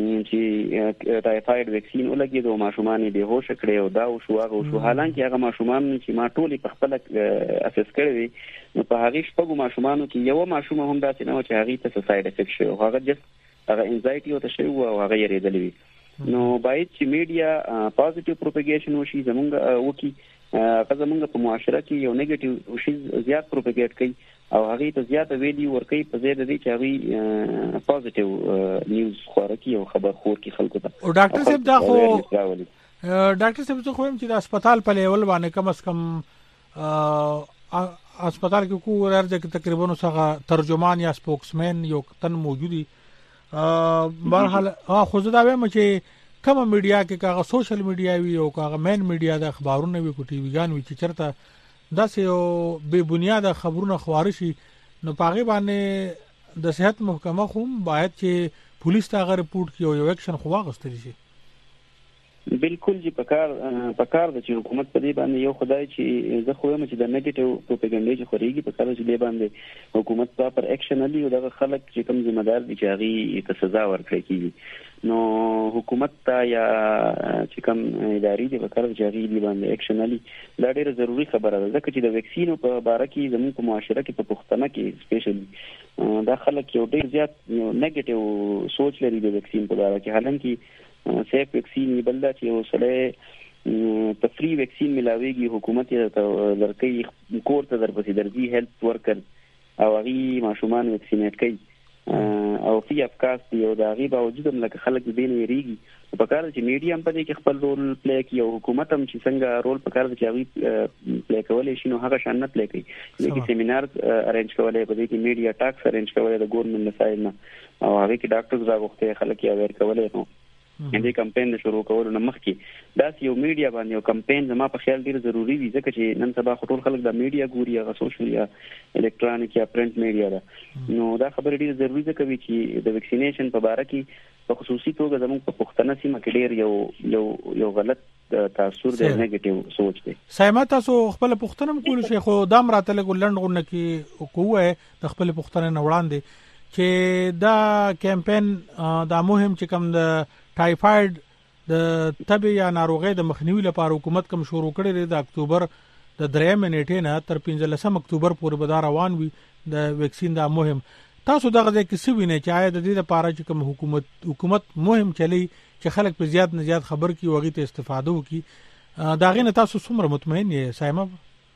چې ټایفاید ویکسین ولګیدو ماشومان به هوش کړي او دا شو هغه حالانکه هغه ماشومان چې ما ټولي په خپل اساس کړی نو په هغه شپږو ماشومانو کې یو ماشوم هم داسې نه و چې هغه ته ساید افیکټ شو هغه جست هغه انزایټي او تشوي او هغه یریدل وی نو باید چې میډیا پوزټیو پروپاګیشن وشي زمونږ وکي که زمونږ په معاشره کې یو نیگیټیو شی زیات پروپاګیټ کوي او هغه ته زیات ویډیو ورکوي په ځای د دې چې هغه پوزټیو نیوز خوري او خبر خور کی خلکو ته او ډاکټر صاحب دا خو ډاکټر صاحب څه خویم چې د هسپتال په لیول باندې کم از کم هسپتال کې کو ورځ کې تقریبا څنګه ترجمان یا سپوکسمن یو تن موجودي بهرحال خو زه دا وایم چې کوم میډیا کې کاغه سوشل میډیا وی او کاغه مین میډیا د اخبارونه وی کو ټي وی ګان وی چې چرته داسې یو بے بنیاده خبرونه خواره شي نو پاغي باندې د صحت محکمه خو باید چې پولیس ته غو رپورټ کړي او یو اکشن خو واغستل شي بالکل جی پکار د چې حکومت په دې باندې یو خدای چې زه خو یم چې د نیگیټیو پروپاګاندا چې خوريږي په کار چې دې باندې حکومت پر اکشن لري او د خلک چې کوم ذمہ دار دي چې هغه ته سزا ورکړي کیږي نو حکومت ته یا چې کوم ادارې دي په کار چې هغه دې باندې اکشن لري دا ډیره ضروری خبره ده ځکه چې د ویکسین په باره کې زموږ په معاشره کې په پښتنه کې سپیشلی دا خلک یو ډیر زیات نیگیټیو سوچ لري د ویکسین په اړه کې حالانکه سیف ویکسین بلدا چې یو سره تفری ویکسین ملاويږي حکومت یې درکې کور ته درپسې درځي هیلث ورکر او هغه ماشومان ویکسینیټ کوي او فی افکار دی او دا غي باوجود هم لکه خلک دې نه یریږي په کار چې میډیا هم په دې کې خپل رول پلی کوي او حکومت هم چې څنګه رول په کار کې هغه پلی کولای شي نو هغه شان نه پلی کوي لکه سیمینار ارینج کولای په دې کې میډیا ټاکس ارینج کولای د ګورنمنت مسایل نه او هغه کې ډاکټرز راغوښته خلک یې اویر کولای نو دې کمپاین شروع کول نو مخکې دا یو میډیا باندې یو کمپاین زما په خیال ډیر ضروری دی ځکه چې نن سبا ټول خلک د میډیا ګوري هغه سوشل یا الکترونیک یا پرنٹ میډیا ده نو دا خبره ډیر ضروری ده کوي چې د ویکسینیشن په اړه کې په خصوصي توګه زموږ په پښتنه سیمه کې ډیر یو غلط تاثیر دی نیگیټیو سوچ دی سایما تاسو خپل پښتنه کول شي خو دا مراتله ګلند غونه کې کوه د خپل پښتنه نه وړاندې چې دا کمپاین دا مهم چې کوم د ټایفاید د تبه یا ناروغي د مخنیوي لپاره حکومت کوم شروع کړی دی د اکتوبر د 3 نیټې نه تر 15 اکتوبر پورې به دا روان وي د ویکسین دا مهم تاسو دغه د کیسې وینئ چې آیا د دې لپاره چې کوم حکومت مهم چلی چې خلک په زیات نه زیات خبر کی وغي ته استفاده وکي دا غینه تاسو څومره مطمئن یې سایما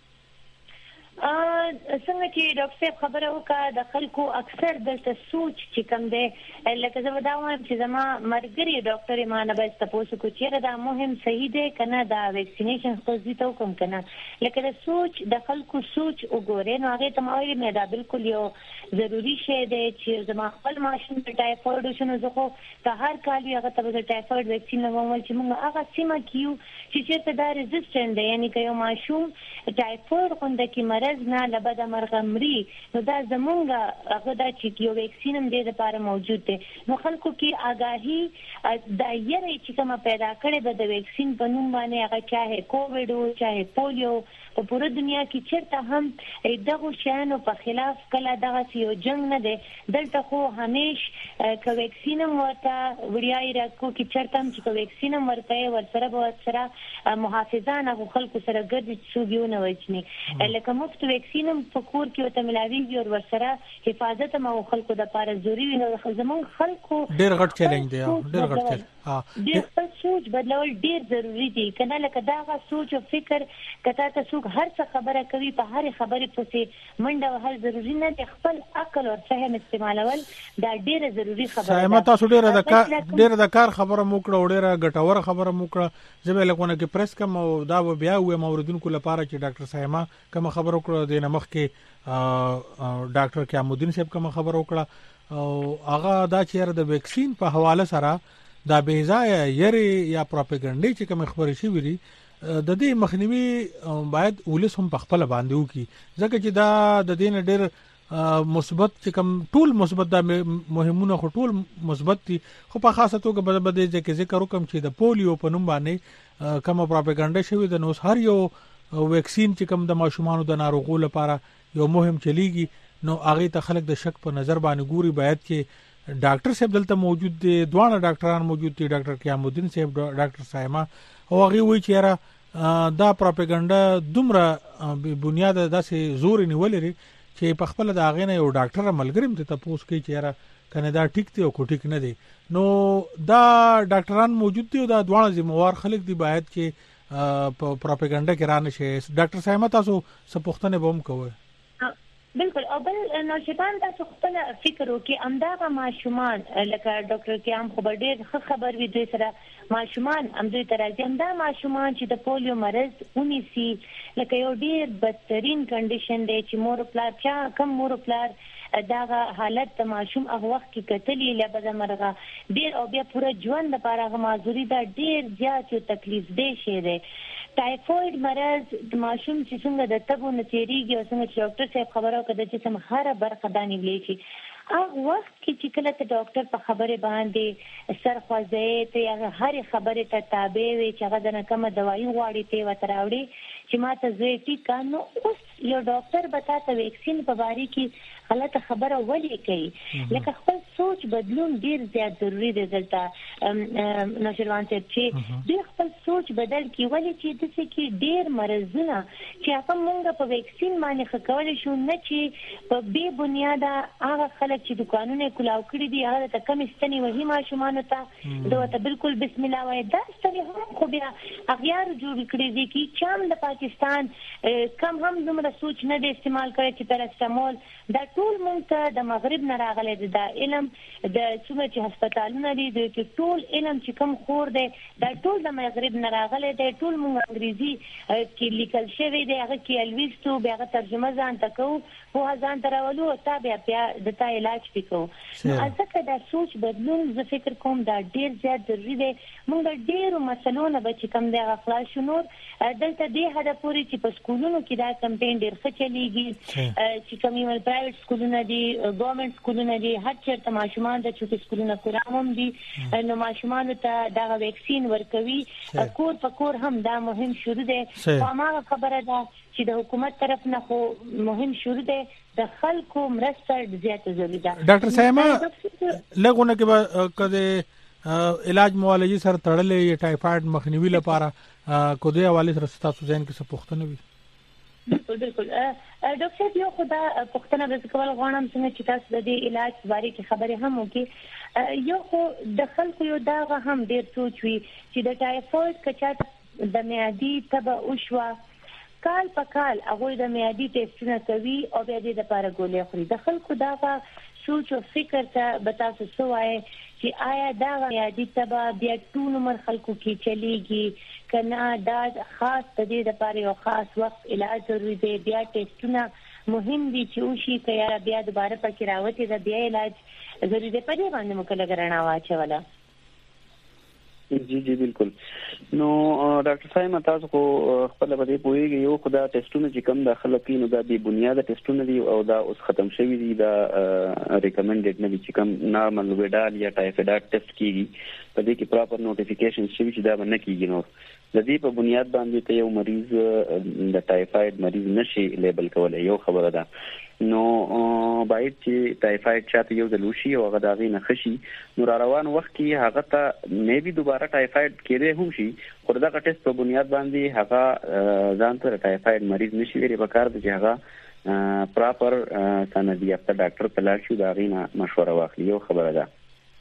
څنګه چې ډاکټر صاحب خبره وکړه د خلکو اکثر دلته سوچ چې کوم دی لکه زه دا وایم چې زما مرګري ډاکټر ایمان به تاسو کو چیرې دا مهم صحیح دی کنه دا ویکسینیشن خو زه ته کوم کنه لکه د سوچ د خلکو سوچ وګورئ نو هغه ته مې مې دا بالکل یو ضروری شی دی چې زما خپل ماشوم ته ټایفاید شنو زه خو ته هر کال هغه ته د ټایفاید ویکسین لګوم چې موږ هغه سیمه کیو چې دا ریزیسټنت دی یعنی که یو ماشوم ټایفاید غونډه کې مرز نه لبد مرغمري نو دا زمونږ هغه دا چې یو ویکسین هم دې لپاره موجود دی نو خلکو کې آگاهي دا یره چې کومه پیدا کړي د ویکسین په نوم باندې هغه چاهه کووډ او چاهه پولیو په پوره دنیا کې چیرته هم دغه شانو په خلاف کله دغه یو جنگ نه دی دلته خو همیش ک ویکسین ورته وړیای راکو کې چرته هم چې ویکسین ورته ورسره به سره محافظان او خلکو سره ګرځي څوګیونه وچني لکه مفت ویکسین په کور کې ته ملاوي او ورسره حفاظت مو خلکو د لپاره ضروري وي زمون خلکو ډیر غټ چیلنج دی ډیر غټ چیلنج ډیر خپل سوچ بدلول ډیر ضروری دی کنه لکه دا سوچ او فکر کته تاسو هر څه خبره کوي په هر خبره پسې منډه وهل ضروری نه دی خپل عقل او فهم استعمالول دا ډیره ضروری خبره ده سایما تاسو ډیره د کار خبره موکړه ډیره ګټوره خبره موکړه زبې لکونه کې پریس کوم او دا بیا وې موردونکو لپاره چې ډاکټر سایما کوم خبره وکړه د نمخ کې ډاکټر قیامالدین صاحب کوم خبره وکړه او هغه دا چې د ویکسین په حواله سره دا بیزای یری یا پروپاګاندا چې کوم خبرې شي وری د دې مخنیوي باید ولس هم په خپل باندې وکي ځکه چې دا د دین ډېر مثبت چې کوم ټول مثبت د مهمونه ټول مثبت دي خو په خاصه توګه بده چې ذکر وکم چې د پولیو په نوم باندې کوم پروپاګاندا شوی د نو هر یو ویکسین چې کوم د ماشومان د ناروغو لپاره یو مهم چلیږي نو هغه ته خلک د شک په نظر باندې ګوري باید چې ډاکټر صاحب دلته موجود دي دوه ډاکټران موجود دي ډاکټر قیامالدین صاحب ډاکټر سایما او هغه وایي چې دا پروپاګاندا دومره بنیاد داسې زور نیولري چې په خپل د اغینه یو ډاکټر ملګریم ته تاسو کوي چې کنه دا ټیک دی او کو ټیک نه دی نو دا ډاکټران موجود دي او دا دوه ذمہوار خلک دي باید چې په پروپاګاندا کې رانه شي ډاکټر سایما تاسو سپوښتنه بوم کوئ بالکل او بل نوشتان تاسو خپل فکر وکي امداغه ماشومان لکه ډاکټر کیام خبر ډېر خبر وی دوی سره ماشومان امدوی ترازی امدا ماشومان چې د پولیو مرض ونیسي لکه یو ډېر بدترین کنډیشن دی چې مور پلار چا کم مور پلار داغه حالت د ماشوم هغه وخت کې کتلې لبد مرغه ډېر او بیا پوره ژوند لپاره هغه معذوري دا ډېر زیات تکلیف دی شه دی ټایفاید مرض د ماشوم چې څنګه د تبو نتیریږي او څنګه چې ډاکټر صاحب خبرو کړه چې سم هر برخه دانی ولیکي هغه وخت کې چې کله ته ډاکټر په خبره باندې سرخوازه ته هر خبره ته تابع وي چې هغه د کومه دوايي غواړي ته وتراوړي چې ماته زه ټیک کانو اوس یو ډاکټر بتاته ویکسین په باره کې غلطه خبره ولې کوي لکه خپل سوچ بدلون ډیر زیات ضروری دی دلته نوشروان صاحب چې دوی خپل سوچ بدل کی ولې چې د څه کې ډیر مرزونه چې هغه مونږ په ویکسین باندې خکول شو نه چې په بے بنیاد هغه خلک چې دکانونه کلاو کړی دي هغه ته کم استنی وهي ماشومان ته دوی ته بالکل بسم الله وای دا ستړي هم خو بیا اغیار جوړ کړی دي چې چام د پاکستان کم هم زموږ دومره سوچ نه دی استعمال کړی چې پیراسټامول دا ټول موږ ته د مغرب نه راغلی دی. دا علم د څومره چې هسپتالونه دي د ټول علم چې کوم خور دی دا ټول د مغرب نه راغلی دی. ټول موږ انګریزي کې لیکل شوی دی، هغه کې الویستو بیا هغه ترجمه ځان ته کوو، پوهه ځان ته راولو او تا بیا د تا علاج پې کوو. نو ځکه دا سوچ بدلون زه فکر کوم دا ډېر زیات ضروري دی. موږ د ډېرو مسلو نه به چې کوم دی هغه خلاص شو. نور دلته دې حده پورې چې په سکولونو کې دا کمپین ډېر ښه چلیږي چې کوم یو پرایویټ سکولونه دي، ګورنمنټ سکولونه دي، هر چېرته ماشومان ته چې سکولونه کورام هم دي نو ماشومانو ته دغه ویکسین ورکوي. کور په کور هم دا مهم شروع دی. هماغه خبره ده چې د حکومت طرف نه خو مهم شروع دی، د خلکو مرسته زیاته ضروري ده. ډاکټر صاحب لګونه کې کده علاج معالجې سره تړلې ټایفاید مخنیوي لپاره کو دې حواله سره تاسو ځین کې څه پوښتنه وي؟ بالکل ډاکټر صاحب یو خدا پوښتنه به کول غواړم چې تاسو د دې علاج باره کې خبرې هم وکړي. یو خو د خلکو یو داغه هم ډیر سوچ وي چې د ټایفاید کچا د معدي تبه وشوه کال په کال هغه د معدي ټیسټونه کوي او بیا دې لپاره ګولې خوري. د خلکو داغه سوچ او فکر ته به تاسو څه وایي چې آیا دا معدي تبه بیا ټول عمر خلکو کې چلیږي کنه دا خاص د دې لپاره یو خاص وخت علاج ضروري دی، بیا ټیسټونه مهم دي چې وشي که یا بیا دوباره پکې راوتي دا بیا علاج ضروري دی. په دې باندې موږ لږ رڼا واچوله. جی بالکل. نو ډاکټر صاحب تاسو خو خپل په دې پوهیږئ یو خو دا ټیسټونه چې کوم داخله کین نو دا بې بنیاده ټیسټونه دي او دا اوس ختم شوي دي، دا ریکمنډډ نه دي چې کوم نارمل ویډال یا ټایفایډ ټیسټ کیږي په دې کې پراپر نوټیفیکیشن شوي چې دا به نه کیږي. نو د دې په بنیاد باندې ته یو مریض د ټایفایډ مریض نشي لیبل کولای، یو خبره ده. نو باید چې ټایفایډ چاته یو ځل وشي او هغه د هغې نه ښه شي نو را روان وخت کې هغه ته میبي دوباره ټایفایډ کېدی هم شي، خو د دغه ټیسټ په بنیاد باندې هغه ځان ته د ټایفایډ مریض نشي ویلی. پکار ده چې هغه پراپر سندي یافته ډاکټر ته لاړ شي، د هغې نه مشوره واخلي، یو خبره ده.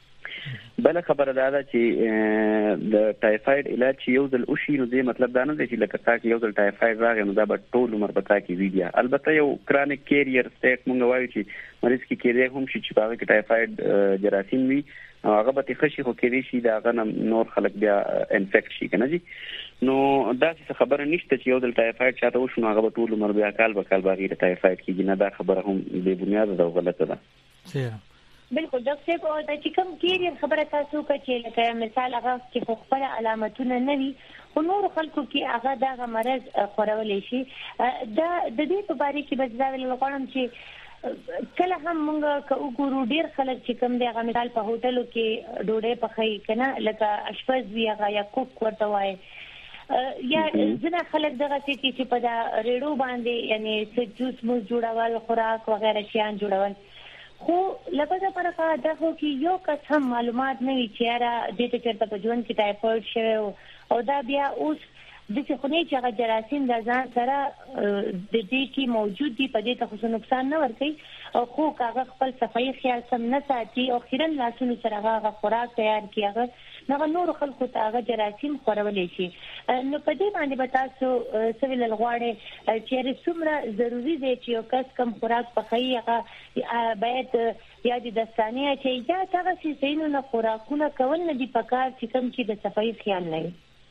بل خبره دا ده چې د ټایفایډ علاج چې یو ځل وشي نو دې مطلب دا نه دی چې لکه تا کې یو ځل ټایفایډ راغی نو دا به ټول عمر په تا کې وي بیا. البته یو کرانیک کیریئر سټیټ مونږ وایو چې مریض کې کېدی هم شي چې په هغه کې ټایفایډ جراثیم وي او هغه به تې ښه شي، خو کېدی شي د هغه نه نور خلک بیا انفیکټ شي که نه جي. نو داسې خبره نشته چې یو ځل ټایفایډ چاته وشو نو هغه به ټول عمر بیا کال به کال به هغې ته ټایفایډ کېږي نه، دا خبره هم بې بنیاده ده او غلطه ده. بالکل ډاکټر صاحب او دا چې کوم کیریئر خبره تاسو وکړه چې لکه مثال هغه چې خپل علامتونه نه وي خو نور خلکو کې هغه دغه مرض خورولای شي. دا د دې په باره کې بس دا ویل غواړم چې کله هم موږ که وګورو ډېر خلک چې کوم دی هغه مثال په هوټلو کې ډوډۍ پخوي که نه لکه اشپز وي هغه یا کوک ورته وایي یا ځینې خلک دغسې چې په دا ریډو باندې یعنی څه جوس موس جوړول خوراک وغیره شیان جوړول، خو لپاره پرکا دا خو کې یو کس هم معلومات نه وي چې یاره دې ته چېرته په ژوند کې ټایفایډ شوی او دا بیا اوس داسې خو نه چې هغه جراثیم د ځان سره د دې کې موجود دي، په دې ته خو نقصان نه ورکوي او خو که هغه خپل صفایي خیال سم نه ساتي او اخیرا لاسونو سره هغه خوراک تیار کړي هغه هغه نورو خلکو ته هغه جراثیم خورولی شي. نو په دې باندې به تاسو څه ویل غواړئ چې څومره ضروري دی چې یو کس کم خوراک پخوي هغه باید یا د دستانې اچوي یا دغسې ځایونو نه خوراکونه کول نه دي پکار چې کوم چې د صفایي خیال نه وي.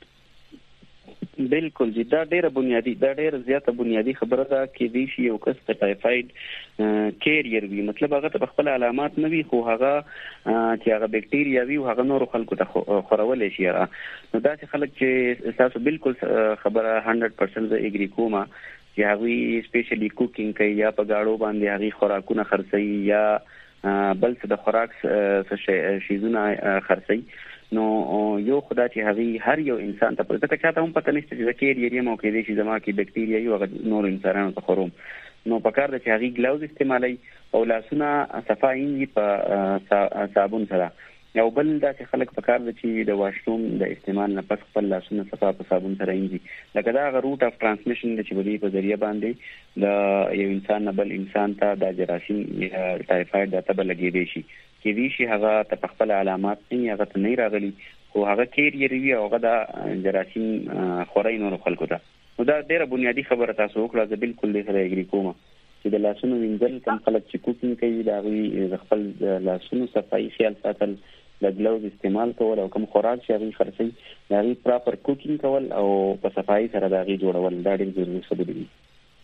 بالکل جی دا ډیره زیاته بنیادی خبره ده کې دی شي یو کس ته ټایفایډ کیریئر وي، مطلب هغه ته خپل علامات نه وي خو هغه چې هغه بکټیریا وي او هغه نور خلکو ته خورولای شي. نو داسې خلک چې تاسو بالکل خبره 100% زه اګری کوم چې هغوی سپیشلی کوکینګ کوي یا په گاړو باندې هغوی خوراکونه خرڅوي یا بل څه د خوراک شیزونه خرڅوي. نو یو خدا چې هغوی هر یو انسان ته ځکه چاته هم پته نشته چې زه کیریئر یم او کېدی شي زما کې بکټیریا وي هغه نورو انسانانو ته خوروم. نو پکار ده چې هغوی ګلاوز استعمالوي او لاسونه صفا وي په صابون سره. یو بل داسې خلک پکار ده چې د واشروم د استعمال نه پس خپل لاسونه صفا په صابون سره وینځي، لکه دا هغه روټ اف ټرانسمیشن ده چې په دې په ذریعه باندې د یو انسان نه بل انسان ته دا جراثیم یا ټایفایډ دا تبه لګېدی شي. کېدی شي هغه ته په خپل علامات نه هغه ته نه راغلي خو هغه کیریئر وي او هغه د جراثیم خوري نورو خلکو ته. دا ډیره بنیادی خبره تاسو وکړه، زه بالکل دې سره اګری کوم چې د لاسونو وینځل کم خلک چې کوکینګ کوي دا غوي خپل لاسونو صفایي خیال ساتل، د ګلوز استعمال کول او کوم خوراک چې هغه خرڅي دا غوي پراپر کوکینګ کول او په صفایي سره دا غوي جوړول دا ډېر ضروري خبره دي.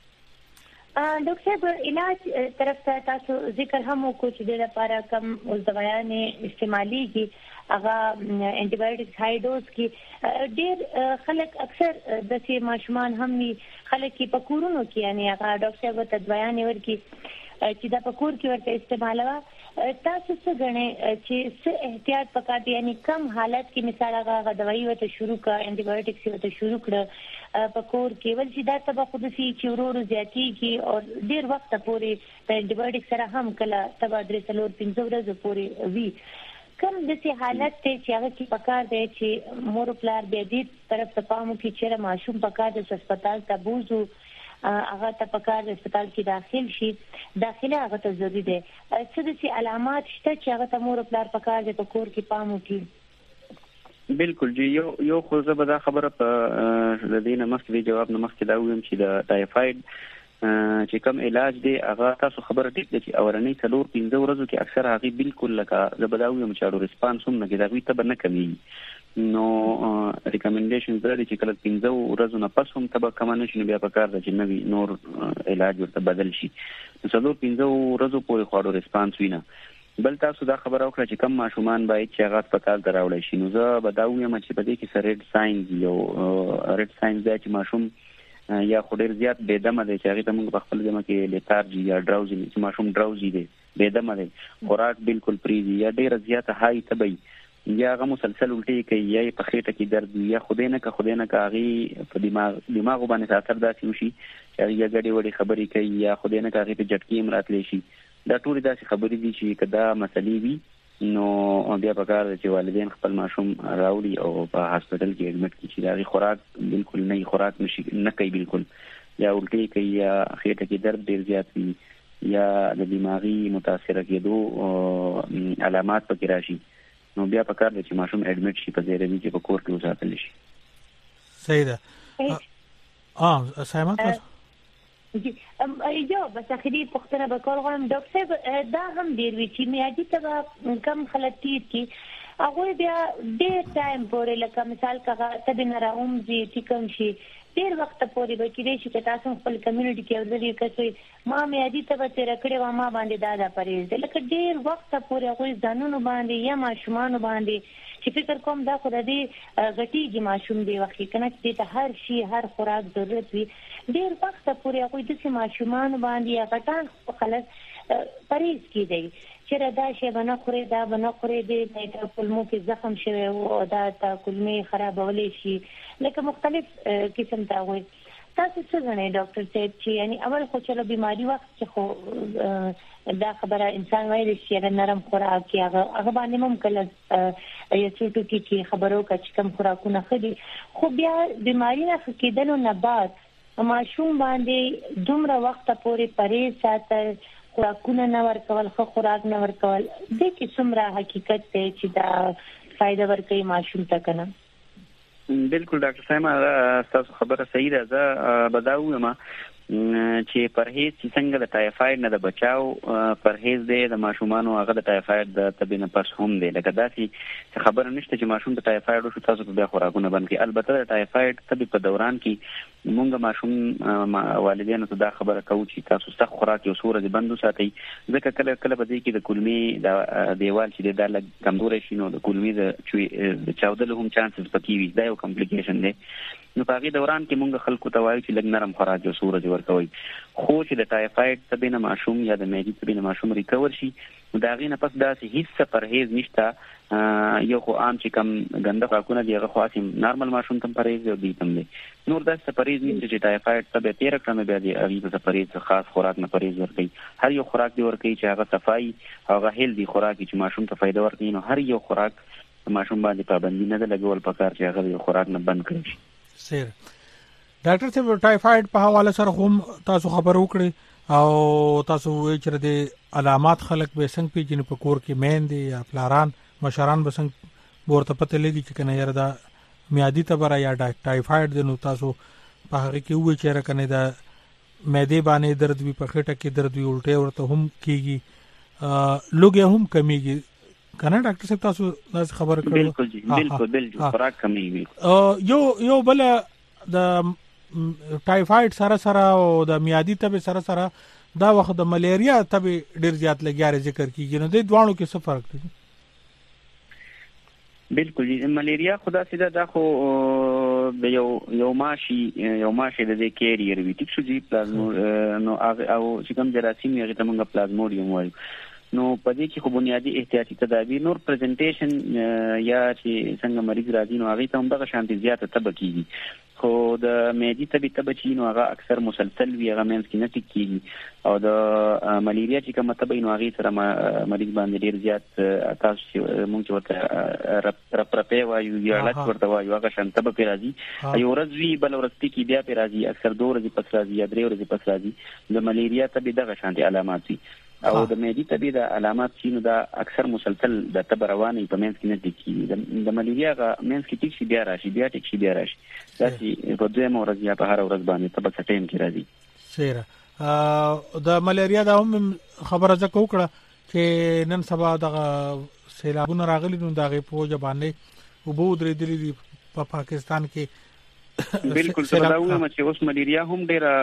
ډاکټر صاحب علاج طرف ته تاسو ذکر هم وکړو چې د لپاره کم اوس دوايانې استعماليږي هغه انټي بایوټکس های ډوز کې ډېر خلک اکثر د سي ماشومان هم خلک په کورونو کې یعنی هغه ډاکټر صاحب ته دوايانې ورکي چې دا په کور کې ورته استعمالوه. تاسو څه غنئ چې څه احتیاط پکار دی یعنی کم حالت کې مثال هغه دوايي ورته شروع کړه انټي بایوټکس ورته شروع کړه په کور کې ول چې دا سبا خود سي چې ورو زیاتېږي او ډېر وخت پورې د انټي بایوټکس سره هم کله تبا 3-4 ورځې پورې وي. کم د سي حالت ته چې هغه کې پکار دی چې مور پلار به دې طرف ته پام وکړي چې ماشوم پکار د هسپتال ته بوزو هغه ته پکار د هسپتال کې داخل شي داخله هغه ته ضروري دی. څه د سي علامات شته چې هغه ته مور پلار پکار دی په کور کې پام وکړي؟ بالکل جی یو خو زه به دا خبره په د دې نه مخکې جواب نه مخکې دا ویم چې د ټایفاید چې کوم علاج دی هغه تاسو خبره ټیک ده چې اورنۍ 4-5 ورځو کې اکثر هغه بالکل لکه زه به دا ویم چې اړو ریسپانس هم نه کېږي دا ته به نه کمیږي. نو ریکمنډیشن درې چې کله 15 ورځو نه پس هم تبه کم نه شي بیا په کار د جنوي نور علاج ورته بدل شي. نو 4-5 ورځو پورې خواړو ریسپانس وینه. بل تاسو دا خبره وکړه چې کم ماشومان باید چې هغه هسپتال ته راوړی شي. نو زه به دا وایم چې په دې کې سره ریډ ساينز یو ریډ ساينز دی چې ماشوم یا خو ډېر زیات بې دمه دی چې هغه ته موږ په خپل ځمکه کې لیتارجي یا ډراوزي چې ماشوم ډراوزي دی بې دمه دی خوراک بالکل پریږدي یا ډېر زیات هاي تبي یا هغه مسلسل الټي کوي یا په خېټه کې درد یا خدای نه هغه په دماغ باندې اثر داسې وشي چې هغه ګډې وډې خبرې کوي یا خدای نه هغه په جټکی مراتلی شي. دا ټول داسې خبرې دي چې کدا مسلې وي نو بیا په کار چې والدین خپل ماشوم راوړي او په هسپتال کې اډمټ کړي چې دا خوراک بالکل نه خوراک نشي نه کوي بالکل یا الټي کوي یا خېټه کې درد ډېر زیات وي یا د دماغي متاثر کېدو علامات پکې راشي نو بیا په کار دی چې ماشوم اډمټ شي په ځای چې په کور کې وساتل شي. صحیح ده. سایما تاسو یو بس اخري پختنه به کول غواړم ډاکټر صاحب دا هم ډیر وی چې میادي ته کم خلک تیر کی هغه بیا ډیر ټایم پورې لکه مثال کغه تبه نه راوم دي چې کوم شي ډیر وخت پورې به کېږي چې تاسو خپل کمیونټي کې ورځي کوي ما میادي ته به تیر کړي و ما باندې دا پریز لکه ډیر وخت پورې هغه ځانونو باندې یا ماشومان باندې چې فکر کوم دا خو د دې غټيږي ماشوم دی وخت کنه چې ته هر شي هر خوراک ضرورت وي ډیر وخت پورې هغه د ماشومان باندې یا غټان خلک پریز کیږي چې دا شی بنا خوري دا بنا خوري د نیټه کلمو کې زخم شوی او دا تا کلمې خرابولې شي لکه مختلف قسم ته وي. تاسو څه غواړئ ډاکټر صاحب چې یعنی اول خو چلو بیماری وخت چې خو دا خبره انسان وایي چې نرم خوراک کې هغه باندې ممکن یا څوټو کې خبرو کې کم خوراکونه خدي خو بیا بیماری نه کېدلو نه بعد ماشوم باندې دومره وخت پورې پرهیز ساتل خوراکونه نه ورکول خو خوراک نه ورکول د کې څومره حقیقت دی چې دا فائدہ ورکوي ماشوم ته کنه؟ بالکل ډاکټر صاحب تاسو خبره صحیح ده. زه بداوم چې پرهیز چې څنګه د ټایفاید نه د بچاو پرهیز دی د ماشومانو هغه د ټایفاید د تبې نه پس هم دی لکه داسې خبره نشته چې ماشوم د ټایفاید وشو تاسو په بیا خوراکونه بند کړئ. البته د ټایفاید تبې په دوران کې مونږ ماشوم والدینو ته دا خبره کوو چې تاسو سخت خوراک یو څو ورځې بند وساتئ ځکه کله په دې کې د کولمې د دیوال چې دا لږ کمزوری شي نو د کولمې د چاودلو هم چانسز پکې وي دا یو کمپلیکیشن دی. نو په هغه دوران کې مونږ خلکو ته وایو چې لږ نرم خوراک یو څو ورځې ورکوي خو چې د ټایفاید تبې نه ماشوم یا د معدې تبې نه ماشوم ریکور شي نو د هغې نه پس داسې هیڅ پرهیز نشته یو خو عام چې کم ګنده خوراکونه دي هغه خو هسې نارمل ماشوم ته پرهیز او دوی ته هم دی نور داسې پرهیز نشته چې ټایفاید تبې تېره کړه نو بیا د هغې ته پرهیز خاص خوراک نه پرهیز ورکوي. هر یو خوراک دی ورکوي چې هغه صفایي هغه هیلدي خوراک چې ماشوم ته فایده ورکوي نو هر یو خوراک ماشوم باندې پابندي نه ده لګول پکار چې هغه یو خوراک نه بند کړي شي. سیر ډاکټر صاحب ټایفاید په حواله سره هم تاسو خبر وکړي او تاسو وایي چې د علامات خلک به څنګه پیژني په کور کې میندې یا پلاران مشران به څنګه ورته پته لګي چې کنه یاره دا میادي تبره یا ټایفاید دی نو تاسو په هغه کې وې چې راکنه دا معده باندې درد وي، په خېټه کې درد وي، الټه ورته هم کیږي، لوګي هم کمیږي کنه ډاکټر صاحب تاسو دا خبر کړو؟ بالکل جی بالکل خوراک کمیږي. یو بل د ټایفاید سره او د میادي تبه سره دا وخت د ملیریا تبه ډیر زیات لګیاره ذکر کیږي، نو د دوانو کې څه فرق دی؟ بالکل جی ملیریا خدا سیده دا خو یو ماشي د دې کیریئر وی ټیک شو جی پلازمو نو او چې کوم جراثیم یې ته موږ پلازموډیوم وایو. نو په دې کې خو بنیادی احتیاطي تدابیر نور پریزنټیشن یا چې څنګه مریض راځي نو هغه ته هم دغه شانتي زیاته تبه کیږي، خو د معدې تبه چې نو هغه اکثر مسلسل وي، هغه مینس کې نه ټیک کیږي، او د ملیریا چې کومه تبه نو هغه سره مریض باندې ډیر زیات تاسو مونږ ورته رپرپې وایو یا لټ ورته وایو، هغه شان تبه پی راځي، یو ورځ وی بل ورځ کې بیا پی راځي، اکثر 2 ورځې پس راځي یا 3 ورځې پس راځي. د ملیریا تبه دغه شانتي علامات وي، او د معدې تبه د علامات چې نو دا اکثر مسلسل د تبه رواني په مینس کې نه ټیک کیږي. د ملیریا غا مینس کې ټیک شي بیا راشي، بیا ټیک شي بیا راشي، دا چې په دوه ورځ یا په هر ورځ باندې تبه څټیم کې راځي. سیره د ملیریا دا هم خبره ځکه وکړه چې نن سبا د سیلابونو راغلي نو دا غي په ځبانه وبو درې درې په پاکستان کې بالکل سباوي چې اوس ملیریا هم ډیره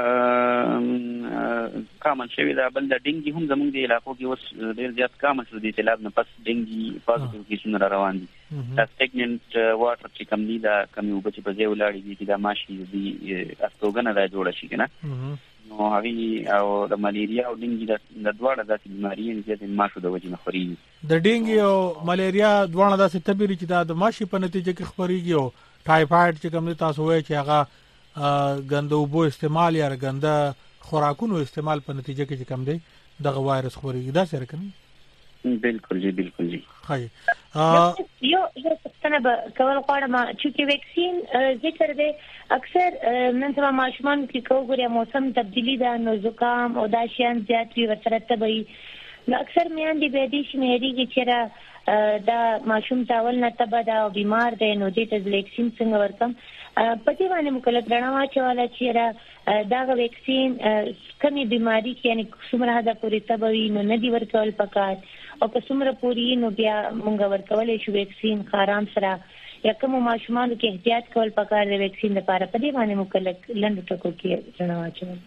کامن شوی دا، بل د ډینګي هم زموږ د علاقو کې اوس ډیر زیات کامن شو دي، سیلاب نه پس ډینګي پازیټیو کیسونه روان دي. دا سټیګننت واټر چې کم دي دا کمی وبچ په ځای ولاړی دي چې دا ماشي دي استوګنه دا جوړ شي کنه، نو هغه او د ملیریا او ډینګي د دواړه داسې بیماری دي چې ماشو د وجې نه خوري. د ډینګي او ملیریا دواړه داسې تبري چې دا د ماشي په نتیجه کې خوريږي، او ټایفاید چې کوم تاسو وایي چې هغه ګنده اوبو استعمال یا ګنده خوراکونو استعمال په نتیجه کې چې کوم دی دغه وایرس خوريږي، دا سره کوي؟ بالکل جی بالکل جی. هاي یو څه به کول غواړم چې ویکسین ذکر دی اکثر نن سبا ماشومان کې کوګوریا موسم تبدیلی ده نو زکام او دا شیان زیات وي ورسره تبعي، نو اکثر میان دی به دې شمیري کې چې دا ماشوم تاول نه تبه دا او بیمار دی نو دې ته ویکسین څنګه ورکم؟ پدې باندې مکلف رڼا واچواله چې دا ویکسین کمی بیماری کې یعنی څومره حدا پورې تبوي نو نه دی ورکول پکار، او په څومره پورې نو بیا مونږ ورکولې شو ویکسین خارام سره، یا کوم ماشومان کې احتیاط کول پکار دی ویکسین لپاره، پدې باندې مکلف لنډ ټکو کې رڼا واچواله.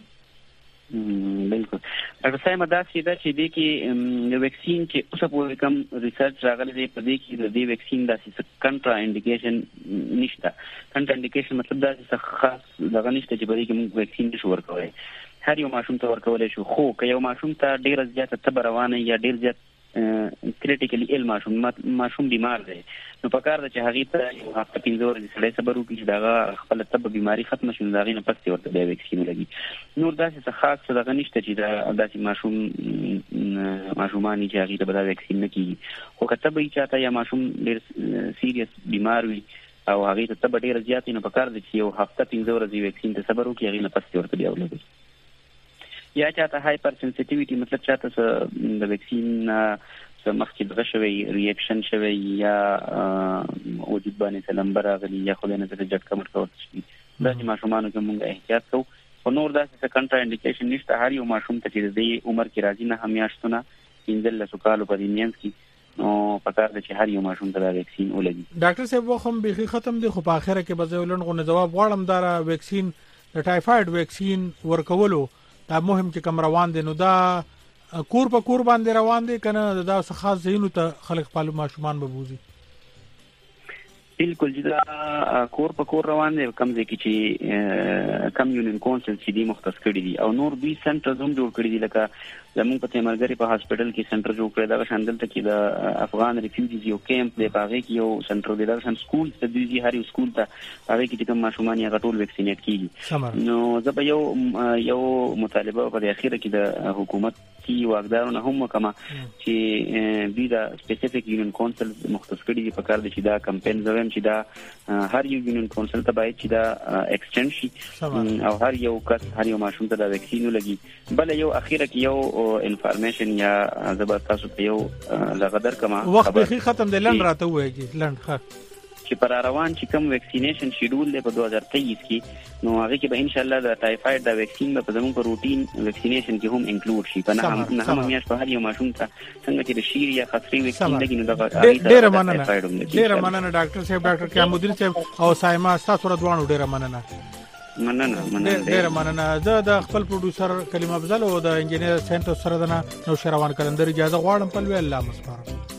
بالکل ډاکټر صاحب دا چې د کې ویکسین کې اوسه په کوم ریسرچ راغلی دی په دې کې د دې ویکسین د کنټرا انډیکیشن نشته. کنټرا انډیکیشن مطلب دا چې خاص دغه نشته چې په دې کې موږ ویکسین نشو ورکولی، هر یو ماشوم ته ورکولی شو، خو که یو ماشوم ته ډیره زیاته تبه روانه یا ډیر زیات کریټیکلی ایل ماشوم بیمار دی نو پکار ده چې هغه ته یو هفته 15 ورځې سړی صبر وکړي چې دغه خپل تبه بیماری ختم شي، دغه نه پس ورته بیا ویکسین لګي. نور داسې خاص دغه نشته چې داسې ماشومان چې هغه ته به دا ویکسین نه کیږي، خو که تبه یې چاته یا ماشوم ډیر سیریس بیمار وي او هغه ته تبه ډیره زیاتې نو پکار ده چې یو هفته 15 ورځې ویکسین ته صبر وکړي، هغه نه پس ورته بیا ولګي. یا چاته هایپر سنسټیویټي مطلب چاته د ویکسین مخکې دغه شوی ریاکشن شوی یا وجود باندې سلمبر راغلی یا خو نه زړه جټ کمر کوي، دا چې ماشومانو کې موږ احتیاط کوو، خو نور داسې کنټرا انډیکیشن نشته. هر یو ماشوم ته چې د عمر کې راځي نه همیاشتونه 15 کالو په دینینس کې نو پکار ده چې هر یو ماشوم ته دا ویکسین ولګي. ډاکټر صاحب وخت هم به ختم دي، خو په اخر کې به زولن غو جواب غواړم دا ویکسین د ټایفاید ویکسین ورکولو دا مهم چې کوم روان دي نو دا کور په کور باندې روان دي کنه دا خاص زینو ته خلک پالو ماشومان به بوزي؟ بالکل دا کور په کور روان دي، کم ځکه چې کم یونین کونسل چې دی مختص کړی دي او نور دوی سنټر هم جوړ کړی دي، لکه زموږ په تیمرګری په هاسپټل کې سنټر جوړ کړی دا شاندل ته کې د افغان ریفیوجیز یو کیمپ دی، پاغه کې یو سنټر دی، دا شان سکول ته دوی هر یو سکول ته هغه کې کوم ماشومان یې غټول ویکسینیټ کیږي. نو زه به یو مطالبه په اخیره کې د حکومت کی واګدارونه هم وکما چې دوی دا سپیسیفیک یونین کونسل مختص کړی دي، په کار دي چې دا کمپاین زویم چې دا هر یو یونین کونسل ته باید چې دا ایکسټند شي او هر یو کس هر یو ماشوم ته دا ویکسین ولګي. بل یو اخیره کې یو انفارمیشن یا زبر تاسو ته یو لغدر کما وخت به ختم دی لند راته وایي لند ښه چې چې پر روان چې کوم ویکسینیشن شیډول دی په 2023 کې نو هغه کې به ان شاء الله د ټایفاید د ویکسین په زموږ په روټین ویکسینیشن کې هم انکلود شي په نه میاشت په هر یو ماشوم ته څنګه چې د شیر یا خصري ویکسین دی نو د ډېر مننه ډاکټر صاحب ډاکټر قیامالدین صاحب او سایما تاسو را دوانو ډېر مننه ډېر مننه. زه د خپل پروډوسر کلیم افضل او د انجینیر سنټو سره د نو شروان کلندر اجازه غواړم په لوی الله مسپارم.